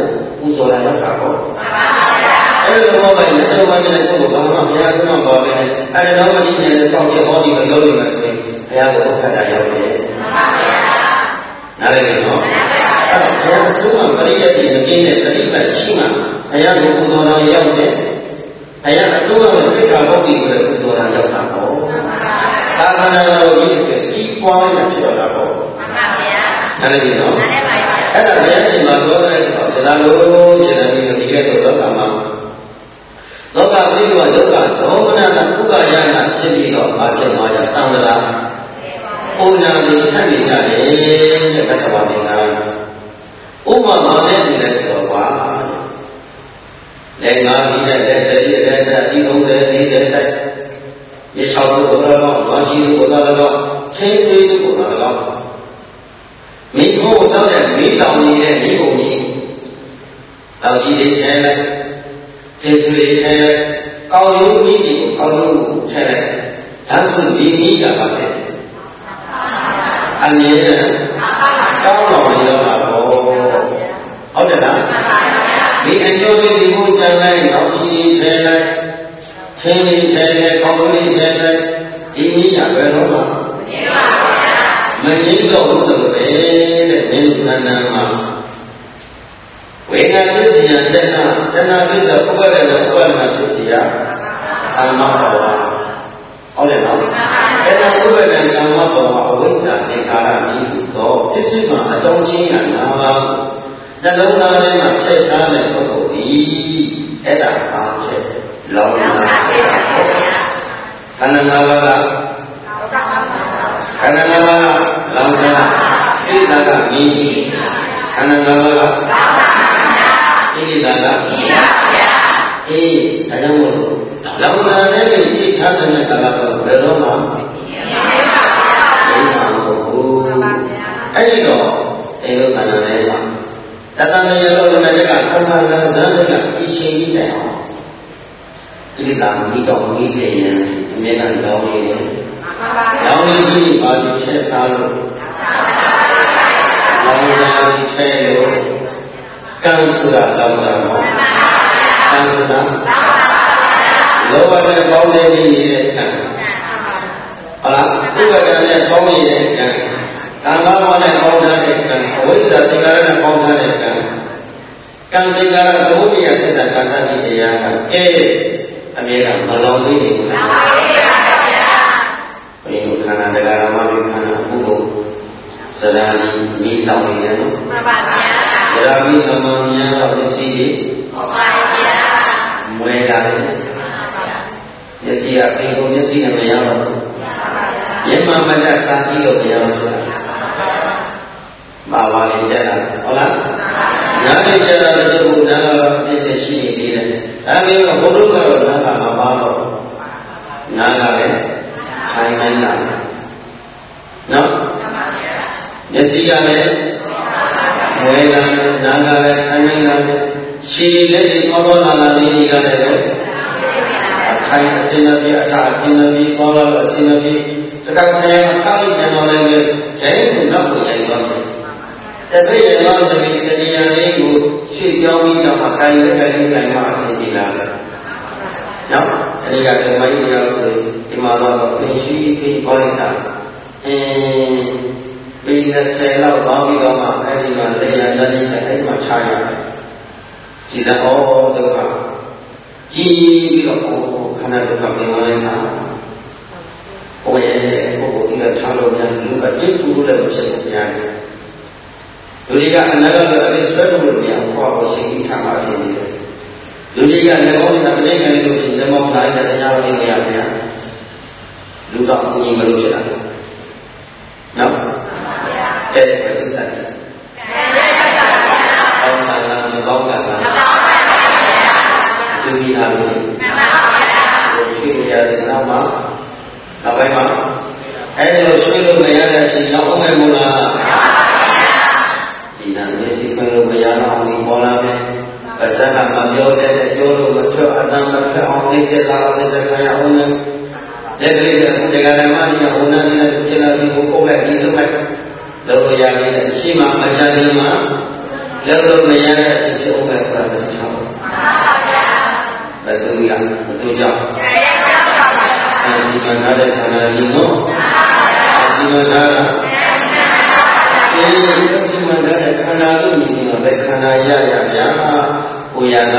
ဇော်လာရောက်တာပေါ့အဲ့လိုတော့ပဲလက်တော်မှလည်းကိုယ်ကဘာမှဘုရားဆုံးမပါပဲနဲ့အဲ့ဒါတော့မကြည့်နေတဲ့စောင့်ကြည့်ဟောဒီမလုပ်နေမှာဆိုရင်ဘုရားကိုခက်တာရောက်တယ်နားလည်ပြီနော်အဲ့တော့ဘုရားဆုံးမပရိယတ်ဒီမကင်းတဲ့ပရိပတ်ရှိမှဘုရားကိုပူဇော်တော်ရောက်တယ်ဘုရားအဆုံးမသိက္ခာပုဒ်ဒီကိုပူဇော်တော်ရောက်တာပေါ့သာသနာတော်ကြီးတွေကြီးပွားနေတာဖြစ်တော့တာပေါ့မှန်ပါဗျာနားလည်ပြီနော်နားလည်ပါပါအဲ့ဒါဘုရားရှင်မှာပြောတဲ့ဆိုစကားလို့ရှင်တော်ကြီးဒီကဲဆိုတော့ကမှာလောကပိဋကဒုက္ခဒေါမနနာဥပါယနာဖြစ်ပြီးတော့အဖြစ်မှာရတန်တရာပုံညာတွေထပ်နေကြတယ်တဲ့ဘဂဝါဒေနာဥပမာနဲ့ဒီလဲဆိုတော့ပါလက်ငါးကြီးတဲ့လက်စရီတဲ့လက်ကြီးဟုတ်တယ်ဒီတဲ့တိုက်ရေချောက်လို့ဘောတော့ဝါရှိလို့ဘောတော့ချင်းဆွေးလို့ဘောတော့မိဖို့တော့တဲ့မိတောင်နေတဲ့မိဘုံကြီးတောင်ကြီးတွေထဲလိုက်ကျေးဇူးလေးထဲကောင်းရုံကြီးကိုကောင်းရုံထဲလိုက်ဒါဆိုဒီနည်းကပါပဲအမြဲတမ်းကောင်းတော်နေတော့တာပေါ့ဟုတ်တယ်လားဒီအကျိုးလေးကိုကြံလိုက်တော့ရှိထဲလိုက်ချင်းလေးထဲလိုက်ကောင်းရုံလေးထဲလိုက်ဒီနည်းကပဲတော့မှာမငြင်းတော့ဘူးလို့ပဲတဲ့မင်းတို့နန္ဒမှာဝေဒနာပစ္စယတဏတဏပစ္စဥပါဒနာဥပါဒနာပစ္စယအာမဘောဟုတ်တယ်နော်တဏဥပါဒနာကာမဘောအဝိဇ္ဇာသင်္ခါရကြီးတော့ပစ္စည်းမှာအကြောင်းချင်းကနာပါနှလုံးသားထဲမှာထည့်ထားတဲ့ပုဂ္ဂိုလ်ဒီအဲ့ဒါအားဖြင့်လောကဖြစ်တာပေါ့ခန္ဓာ၅ပါးကခန္ဓာ၅ပါးလောကဣဒ္ဓကမီးခန္ဓာ၅ပါးကဣဒ္ဓကမီးပါဗျာအေးဒါကြောင့်မို့လောကနဲ့ဒီခြားတဲ့ကာလတော့ဘယ်တော့မှမဟုတ်ဘူးအဲ့ဒီတော့ဒီလိုခန္ဓာနဲ့ပါတတန်ရလို့လည်းကသံဃာကဇာတိကအရှင်ကြီးတယ်အောင်ဒီကမိတော်မိတဲ့ရင်အမြဲတမ်းတောင်းနေတယ်တောင်းနေပြီးပါပြီးချက်သားလို့လောင်စာချဲလို့ကံဆိုတာလောင်စာပေါ့ကံဆိုတာလောဘနဲ့ပေါင်းနေပြီးနေတဲ့ကံဟုတ်လားဥပါဒနဲ့ပေါင်းနေတဲ့ကံကာမဘောနဲ့ပေါင်းတဲ့ကံအဝိဇ္ဇာသင်္ခါရနဲ့ပေါင်းတဲ့ကံကံသင်္ခါရဘုရားသစ္စာကံတတိတရားကအဲအမြဲတမ်းမလောင်သေးဘူးလားမှန်ပါဗျာဘယ်လိုခန္ဓာတရားဓမ္မတွေခန္ဓာပုဂ္ဂိုလ်စရာဒီမိတောင်းနေတယ်နော်မှန်ပါဗျာစရာမိသမ္မာများတော့ပစ္စည်းတွေဟုတ်ပါဗျာမွဲလာတယ်မှန်ပါဗျာမျက်စိကအိမ်ကိုမျက်စိနဲ့မရတော့ဘူးမှန်ပါဗျာမျက်မှန်မှတ်တဲ့စာကြည့်လို့မရဘူးဆိုတာပါပါလိမ့်ကြတာဟုတ်လားနားလိမ့်ကြတာလည်းသူနားတော့ပြည့်ပြည့်ရှိနေသေးတယ်ဒါပေမဲ့ဘုရုကတော့နားကမပါတော့နားကလည်းခိုင်းနိုင်တာနော်မျက်စိကလည်းဝဲလာနားကလည်းခိုင်းနိုင်တာခြေလက်တွေကောင်းကောင်းလာလာလေးတွေကလည်းအခိုင်အစင်မပြေအထာအစင်မပြေကောင်းလာလို့အစင်မပြေတခါတည်းအထားလိုက်နေတော့လည်းကျဲကူနောက်ကိုရိုက်သွားတယ်တပည့်ရတော့တပည့်တရားလေးကိုရွှေ့ပြောင်းပြီးတော့အကိုင်းနဲ့အကိုင်းကိုင်းမှအစီအပြေလာတယ်နော်အဲဒီကဓမ္မကြီးရောက်ဆိုဒီမှာတော့ပင်ရှိပြီးပေါ်လိုက်တာအင်းปียี่สิบလောက်ပေါင်းပြီးတော့မှအဲ့ဒီမှာလေယာဉ်တက်နေတဲ့အဲ့ဒီမှာခြားရတယ်ဒီတော့ဒုက္ခကြီးပြီးတော့ခန္ဓာဒုက္ခပြန်ဝင်လာဟိုရဲ့ပုဂ္ဂိုလ်ဒီကခြားလို့များလူကတိတ်တူလို့လည်းမဖြစ်ဘူးများတယ်လူတွေကအနာဂတ်ကအရင်ဆွဲလို့မရဘူးဟောကိုရှိပြီးထားမှအစီအစဉ်လူတွေကလည်းဘောင်းကပြိဋ္ဌာန်လို့ရှိရင်မောင်းလိုက်တဲ့တရားတော်တွေရဗျာလူတော့အညီမလို့ဖြစ်တာနော်တဲ့ဘယ်လိုတတ်လဲကောင်းတာလားမကောင်းတာလားသူမိအားလို့ရွှေ့ရတယ်နောက်မှနောက်ပိုင်းမှာအဲ့လိုရွှေ့လို့မရတဲ့အချိန်ရောက်အောင်မယ်မို့လားဒီနာမျက်စိခွင့်လို့မရတော့ဘူးပေါ်လာမယ်ပါဇက်ကမပြောတဲ့ပြောလို့မထွက်အတမ်းမထွက်အောင်နေစလာနေစခံရအောင်မယ်လက်ကလေးကတရားဓမ္မကြီးဟောနာနေတဲ့ကျင်လာစီကိုပို့လိုက်ပြီးလုပ်လိုက်လောကရာလေးနဲ့ရှိမှမကြသေးမှလောက်လို့မရတဲ့ဖြစ်ဖြစ်အောင်ပဲဆိုတာကိုချောင်းဘယ်သူရဘယ်သူကြောင့်အစီမံထားတဲ့ခန္ဓာကြီးနော်အစီမံထားတာဒီအစီမံထားတဲ့ခန္ဓာလို့မြင်ရင်ပဲခန္ဓာရရဗျာဟိုရက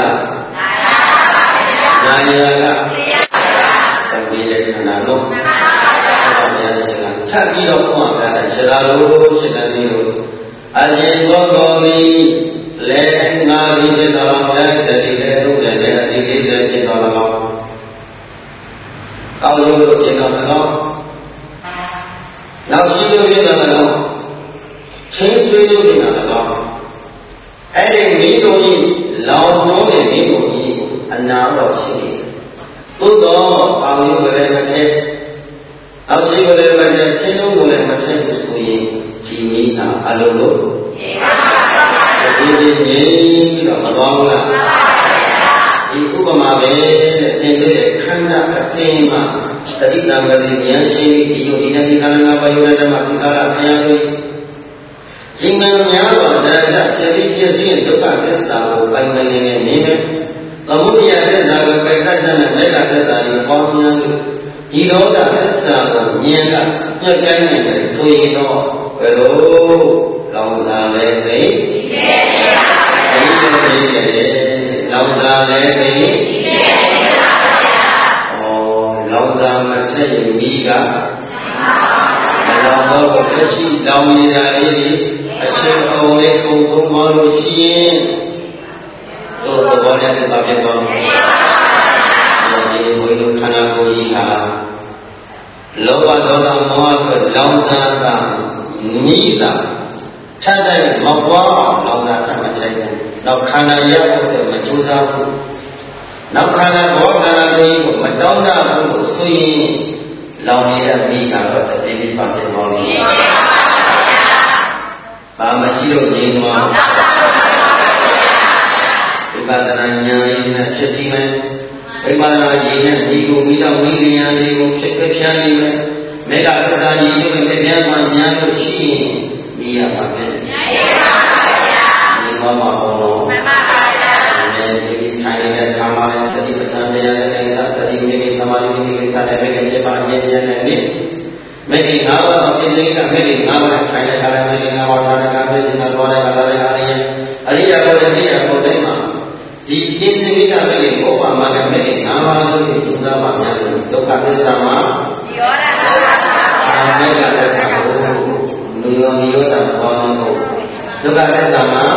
နာရကတပည့်တဲ့ခန္ဓာလို့အဲ့ဒါများရှိတာထပ်ပြီးတော့ပွားတာဆရာလို့ရှိတယ်လို့အရှင်ဘောဂောမီလဲငါးကြီးတော်လဲစတိလဲတို့တယ်လဲအတိလေးလဲဖြစ်တော်၎င်းကောင်းလို့ဖြစ်တော်၎င်းနောက်ရှိလို့ဖြစ်တော်၎င်းချင်းဆွေးလို့ဖြစ်တော်၎င်းအဲ့ဒီမိတို့ကြီးလောင်လုံးတဲ့မိတို့ကြီးအနာတော့ရှိတယ်သို့တော့ကောင်းလို့လည်းမဖြစ်အောက်ရှိကိုလည်းမဖြစ်ချင်းလုံးကိုလည်းမဖြစ်ဘူးဆိုရင်ဒီမိဟာအလုံးလို့ဒီဒီငြိမ်းပြီးတော့မသွားဘူးလားဒီဥပမာပဲတဲ့သင်တို့ရဲ့ခန္ဓာအစဉ်မှာတတိတံဝတိဉာဏ်ရှိပြီးဒီယုတ်ဒီတိုင်းဒီကံငါပါယုဏဓမ္မသင်္ကာရဘုရားတို့ဒီမှာများတော့ဒါရဖြစ်ပြီးပြည့်စုံဒုက္ခသစ္စာကိုပိုင်ပိုင်နေနေနေမယ်သမုဒိယသစ္စာကိုပိုင်တတ်တဲ့မေတ္တာသစ္စာကိုပေါင်းများလို့ဒီလောကသစ္စာကိုမြင်ကပြတ်တိုင်းနေတယ်ဆိုရင်တော့ဘယ်လိုလောင်စာလဲသိဒီလေဒီလေလောင်စာလဲသိဒီလေပါဗျာဩလောင်စာမထက်ရင်မိကမလောင်တော့လက်ရှိလောင်နေတာလေးဒီအချင်းအောင်လေးကုန်ဆုံးသွားလို့ရှိရင်တို့သဘောနဲ့သက်သာဖြစ်သွားမှာဒီဘုရားခန္ဓာကိုယ်ကြီးဟာလောဘဒေါသမောဟဆိုလောင်စာတာမိတာထပ်တဲ့မပွားအောင်လောင်စာထပ်မချိုက်ဘူးနောက်ခန္ဓာရဖို့မကြိုးစားဘူးနောက်ခန္ဓာဘောခန္ဓာကိုယ်ကိုမတောင်းတဘူးလို့ဆိုရင်လောင်နေတဲ့မိကတော့တပြည့်ပြည့်ပါဖြစ်သွားလို့ဘာမရှိလို့ငြိမ်းသွားဝိပဿနာဉာဏ်ရည်နဲ့ဖြစ်စီမယ်ဝိပဿနာရည်နဲ့ဒီကိုမိတော့မိလျံလေးကိုဖြစ်ဖြစ်ဖြန်းနေမယ်မေတ္တာသစ္စာရည်ကိုဖြစ်ဖြန်းမှညာလို့ရှိရင်မိရပါပဲညာရပါဗျာဒီမှာမဟုတ်တော့မှန်ပါပါဗျာအဲဒီထိုင်နေတဲ့ကာမနဲ့သတိပဋ္ဌာန်တရားနဲ့သတိမိမိသမာဓိမိမိစတဲ့ဘက်ကရှိပါအရင်ရတဲ့နေ့မေတ္တိငါးပါးပြည့်စုံတဲ့မေတ္တိငါးပါးထိုင်တဲ့ကာလမေတ္တိငါးပါးထားတဲ့ကာလပြည့်စုံတဲ့ဘောတဲ့ကာလတွေအားရအရိယဘုရားတရားဘုရားမှာဒီကိစ္စမိတာမေတ္တိဘောပါမှာတဲ့မေတ္တိငါးပါးလို့ဒီဥစ္စာပါများလို့ဒုက္ခသစ္စာမှာဒီရောဓဒုက္ခအာမေတ္တာသစ္စာကိုလူရောနိရောဓဘောနေကိုဒုက္ခသစ္စာမှာ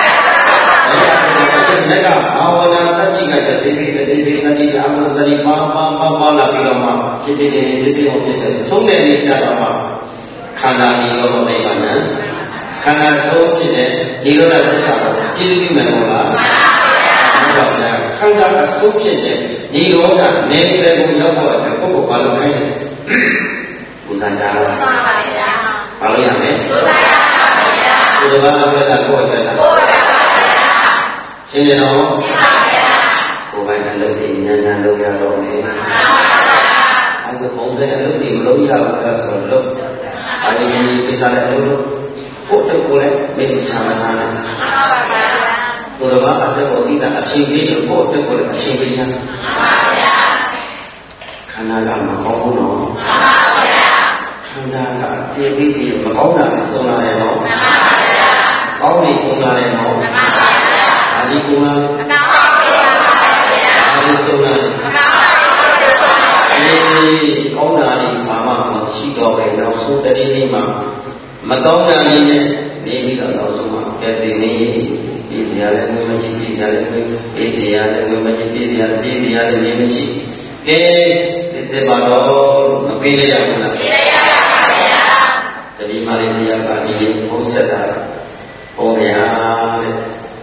မေတ္တာဘာဝနာတတိကတည်းကဒီဒီဒီဒီသတိအမှုသတိပါပါပါပါလာပြီးတော့မှဖြစ်ဖြစ်နေဖြစ်ဖြစ်အောင်ဖြစ်တဲ့ဆုံးတဲ့နေကြတော့မှခန္ဓာကြီးရောနိဗ္ဗာန်ခန္ဓာဆုံးဖြစ်တဲ့နိရောဓသစ္စာကိုကြည့်ပြီးမယ်ဟုတ်လားမှန်ပါဗျာခန္ဓာအဆုံးဖြစ်တဲ့နိရောဓနေတယ်ကိုရောက်တော့တဲ့ပုဂ္ဂိုလ်ဘာလို့ခိုင်းလဲပူဇာကြတော့မှန်ပါဗျာဘာလို့ရမလဲပူဇာရပါဗျာဘုရားဘုရားကိုယ်ပဲလားကိုယ်ပါရှင်းတယ်နော်ရှင်းပါဗျာကိုယ်ပိုင်အလုပ်တွေဉာဏ်ဉာဏ်လုပ်ရတော့မယ်မှန်ပါဗျာအဲဒါပုံစံအလုပ်တွေမလုပ်ရဘူးလားဆိုတော့လုပ်အဲဒီကိစ္စလည်းလုပ်လို့ကိုယ်တို့ကိုယ်လည်းမေတ္တာမထားနဲ့မှန်ပါဗျာကိုယ်တော်ကအတက်ပေါ်သိတာအရှင်ကြီးလို့ကိုယ်တို့ကိုယ်လည်းအရှင်ကြီးချမ်းမှန်ပါဗျာခန္ဓာကမကောင်းဘူးနော်မှန်ပါဗျာခန္ဓာကတည်ပြီးတည်မကောင်းတာလည်းဆုံးလာတယ်နော်မှန်ပါဗျာကောင်းနေဆုံးလာတယ်နော်မှန်ပါဒီကုလားမကောင်းပါဘူးဗျာ။အဲဒီဆုံးလားမကောင်းပါဘူးဗျာ။အဲဒီကောင်းတာလေးဘာမှမရှိတော့ပဲနောက်ဆုံးတတိယမှာမကောင်းတာလေးနဲ့နေပြီးတော့နောက်ဆုံးမှာပြည့်ပြည့်နေပြည့်စရာလည်းမရှိပြည့်စရာလည်းပြည့်စရာလည်းမရှိပြည့်စရာပြည့်စရာလည်းမရှိကဲဒီစပါတော့မပြေးရဘူးလားပြေးရပါဗျာ။တတိမာလေးတရားပါကြီးဘုန်းဆက်တာဟောဗျာတဲ့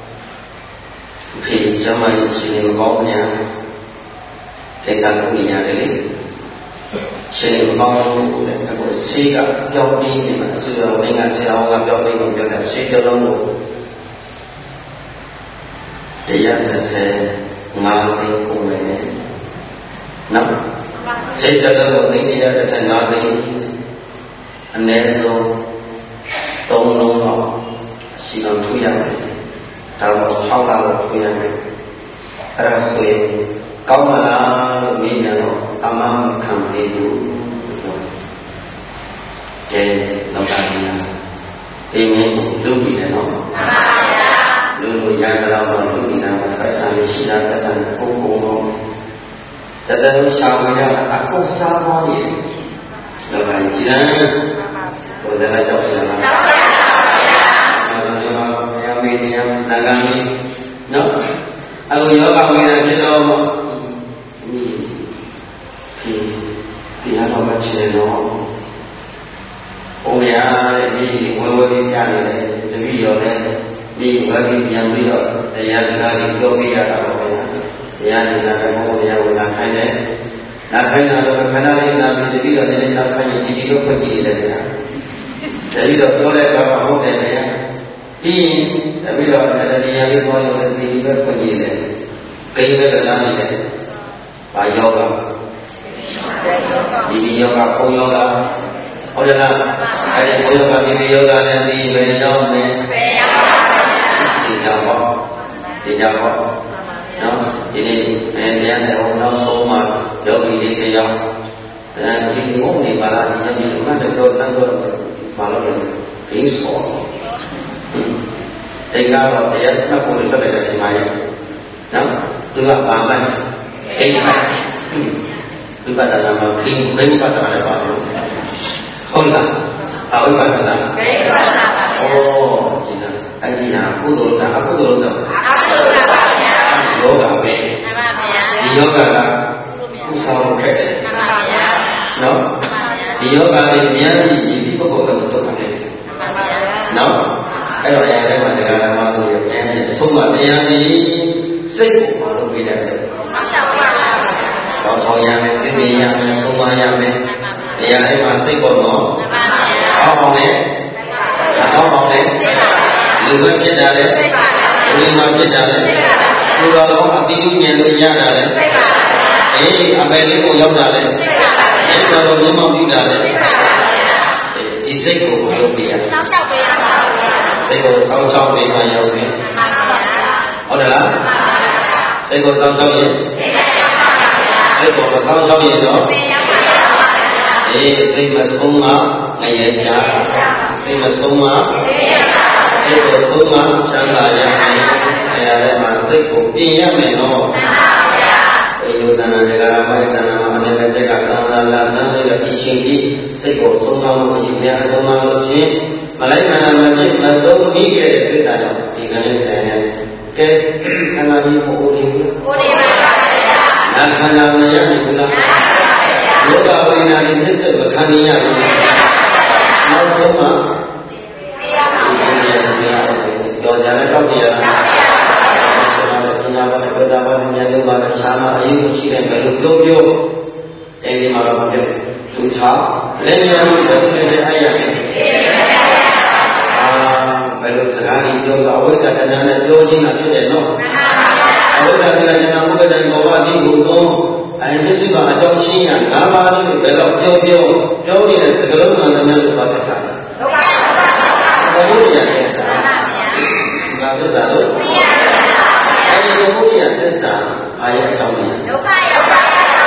ဖေးကျမရဲ့ရှင်ကိုကောင်းညာကိစ္စလုပ်နေရတယ်လေရှင်ကိုကောင်းလို့လည်းအခုဆေးကပြောင်းပြီးနေမှာဆိုတော့နိုင်ငံဆရာကပြောင်းပြီးပြောတာဆေးတစ်လုံးကိုတရား၂၅သိန်းကုန်မယ်နော်ဆေးတစ်လုံးကိုသိတရား၂၅သိန်းအနည်းဆုံးသုံးလုံးတော့အစီအမံထူရမယ်တော့၆လလောက်ထွေးရမယ်အဲ့ဒါဆိုရင်ကောင်းမလားလို့မြင်ရတော့အမှန်ခံသေးဘူးကဲလောကကြီးအိမ်ကြီးလူပြီးတယ်နော်မှန်ပါဗျာလူလူရကြတော့လူပြီးတာပတ်စံရှိတာပတ်စံကိုကိုတော့တတလုံးရှောင်ရတာအကုစားပေါ်နေလောကကြီးကျန်ဘုရားကြောက်စရာလားကြောက်ပါဗျာဘုရားမေတ္တာနာဂမီနော်အလိုယောဂဝိညာဉ်ဖြစ်တော့ဒီဒီဒီဟာတော့မချေတော့ဘုရားရဲ့ဒီဝဲဝဲပြနေတယ်တပည့်တော်လည်းဒီဝဲပြီးပြန်ပြီးတော့တရားစကားကြီးပြောပြရတာပေါ့ဗျာတရားစကားကဘုရားဝေလာခိုင်းတယ်နာခိုင်းတာတော့ခဏလေးနာပြီးတပည့်တော်လည်းနောက်ခိုင်းရင်ဒီဒီတော့ဖွင့်ကြည့်တယ်ဗျာတပည့်တော်ပြောတဲ့အခါမှာဟုတ်တယ်ဗျာပြီးတပည့်တော်လည်းတရားလေးပေါ်လို့ဒီဒီပဲဖွင့်ကြည့်တယ်ကိန်းပဲကစားနေတယ်ဘာယောဂဒီဒီယောဂဘုံယောဂဟုတ်တယ်လားအဲဒီဘုံယောဂဒီဒီယောဂနဲ့ဒီပဲရောက်မယ်ပဲရောက်ပါဘူးဒီကြောင့်ပေါ့ဒီကြောင့်ပေါ့နော်ဒီနေ့အဲတရားနဲ့ဟောနောက်ဆုံးမှယောဂီလေးတယောက်အဲဒီဘုံနေပါလားဒီယောဂီမှတ်တော့တန်းတော့မလုပ်ရင်ဒီစောအဲကတော့တရားမှတ်ဖို့လည်းတက်တဲ့အချိန်မှရနော်သူကဘာမှအိမ်မှဝိပဿနာမှာခင်းဘယ်ဝိပဿနာလဲပါလို့ဟုတ်လားအဝိပဿနာဘယ်ဝိပဿနာပါလဲဩဒီလားအဲ့ဒီဟာကုသိုလ်လားအကုသိုလ်လားအကုသိုလ်ပါဗျာယောဂပဲမှန်ပါဗျာဒီယောဂကကုဆောင်ခဲ့တယ်မှန်ပါဗျာနော်ဒီယောဂလေးအများကြီးဒီပုဂ္ဂိုလ်ကဒုက္ခနဲ့မှန်ပါဗျာနော်အဲ့တော့အဲ့ဒီမှာတရားဓမ္မကိုရပြန်ဆုံးမတရားကြီးစိတ်ကိုမလုပ်ပေးတယ်ဆောင်းဆောင်ဆောင်းရမယ်ပြပြရမယ်ဆုံးမရမယ်တရားအဲ့မှာစိတ်ပေါ်တော့အောင်းအောင်လေအောင်းအောင်လေလူပဲဖြစ်တာလေလူမှဖြစ်တာလေလူတော်ကောအတိအကျဉ်လို့ရတာလေအေးအပေလေးကိုရောက်တာလေအဲ့တော်တော်လုံးမပြီးတာလေဒီစိတ်ကိုမလုပ်ပေးရဆောင်းဆောက်ပေးရပါစိတ်ကိုဆောင်းဆောက်ပေးမှရောက်ပြီဟုတ်တယ်လားစိတ်ကိုဆောင်းဆောက်ရင်စိတ်ကိုမဆောင်းဆောက်ရင်တော့အေးစိတ်မဆုံးမငရဲကြစိတ်မဆုံးမစိတ်ကိုဆုံးမချမ်းသာရမယ်တရားထဲမှာစိတ်ကိုပြင်ရမယ်နော်အေယုတနာတရားမိုက်တနာမှာအနေနဲ့တက်ကသာသာလာသမ်းတဲ့ဒီရှင်ကြီးစိတ်ကိုဆုံးမမှုအရင်များဆုံးမလို့ချင်းမလိုက်မနာမဖြစ်မသုံးပြီးခဲ့တဲ့တွေ့တာတော့ဒီကနေ့တည်းနဲ့ကဲခန္ဓာကြီးကိုအိုးနေဘူးအိုးနေပါပါဘုရားနာခန္ဓာမရနိုင်ဘူးလားယောဂဝိညာဉ်နဲ့နှိစ္စမခံရရဘူးနောက်ဆုံးမှတရားပါဘုရားတော်ကြတယ်တောက်ကြရတာပညာပါနဲ့ဘုရားပါနဲ့ဉာဏ်တို့ပါနဲ့ရှားမှာအရေးမရှိတဲ့ဘယ်လိုပြောပြောအဲဒီမှာတော့ပြောသူချောင်းလက်ညှိုးဘယ်လိုလဲအားရမယ်အာဘယ်လိုစကားကြီးပြောတော့အဝိဇ္ဇာတရားနဲ့ပြောချင်းတာဖြစ်တယ်နော်အဝိဇ္ဇာတရားကျွန်တော်ဘုရားဘောဝတိကိုတော့အဲမျက်စိမှာအကြောင်းရှင်းရငါးပါးလို့ဘယ်တော့ပြောပြောပြောနေတဲ့စကားလုံးမှန်တယ်လို့ပါသက်စားတယ်ဟုတ်ပါဘူးဘုရားရဲ့သစ္စာငါသစ္စာလို့အဲဒီဘုရားသစ္စာအာရအကြောင်းကြီးဒုက္ခရောက်ပါ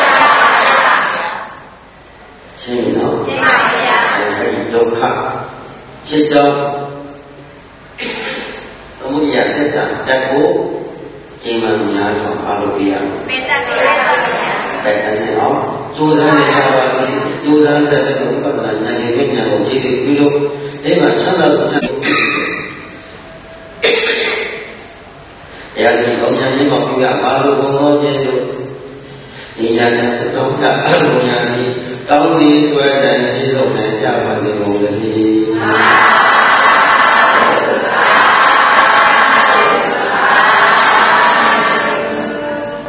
ရှင်းပြီနော်ရှင်းပါဗျာအဲဒီဒုက္ခဖြစ်တော့သမုဒိယသစ္စာတက်ကိုကျင့်မှများစွာအားလို့ပြရမယ်မေတ္တာတရားပါဗျာအဲ့ဒါနဲ့အောင်ကြိုးစားနေရပါလိမ့်ကြိုးစားတဲ့ဘုရားဉာဏ်နဲ့ဉာဏ်ကိုကြည့်ပြီးလို့အဲ့မှာဆန္ဒကိုဆက်တရားကြီးကောင်းဉာဏ်နဲ့ပေါ့ပြပါလို့ဘုံတော်ကျင့်လို့ဒီဉာဏ်နဲ့စတော့ကအလုံးဉာဏ်ကြီးကောင်းပြီးဆွဲတဲ့ဒီလိုနဲ့ကြပါစေလို့လည်း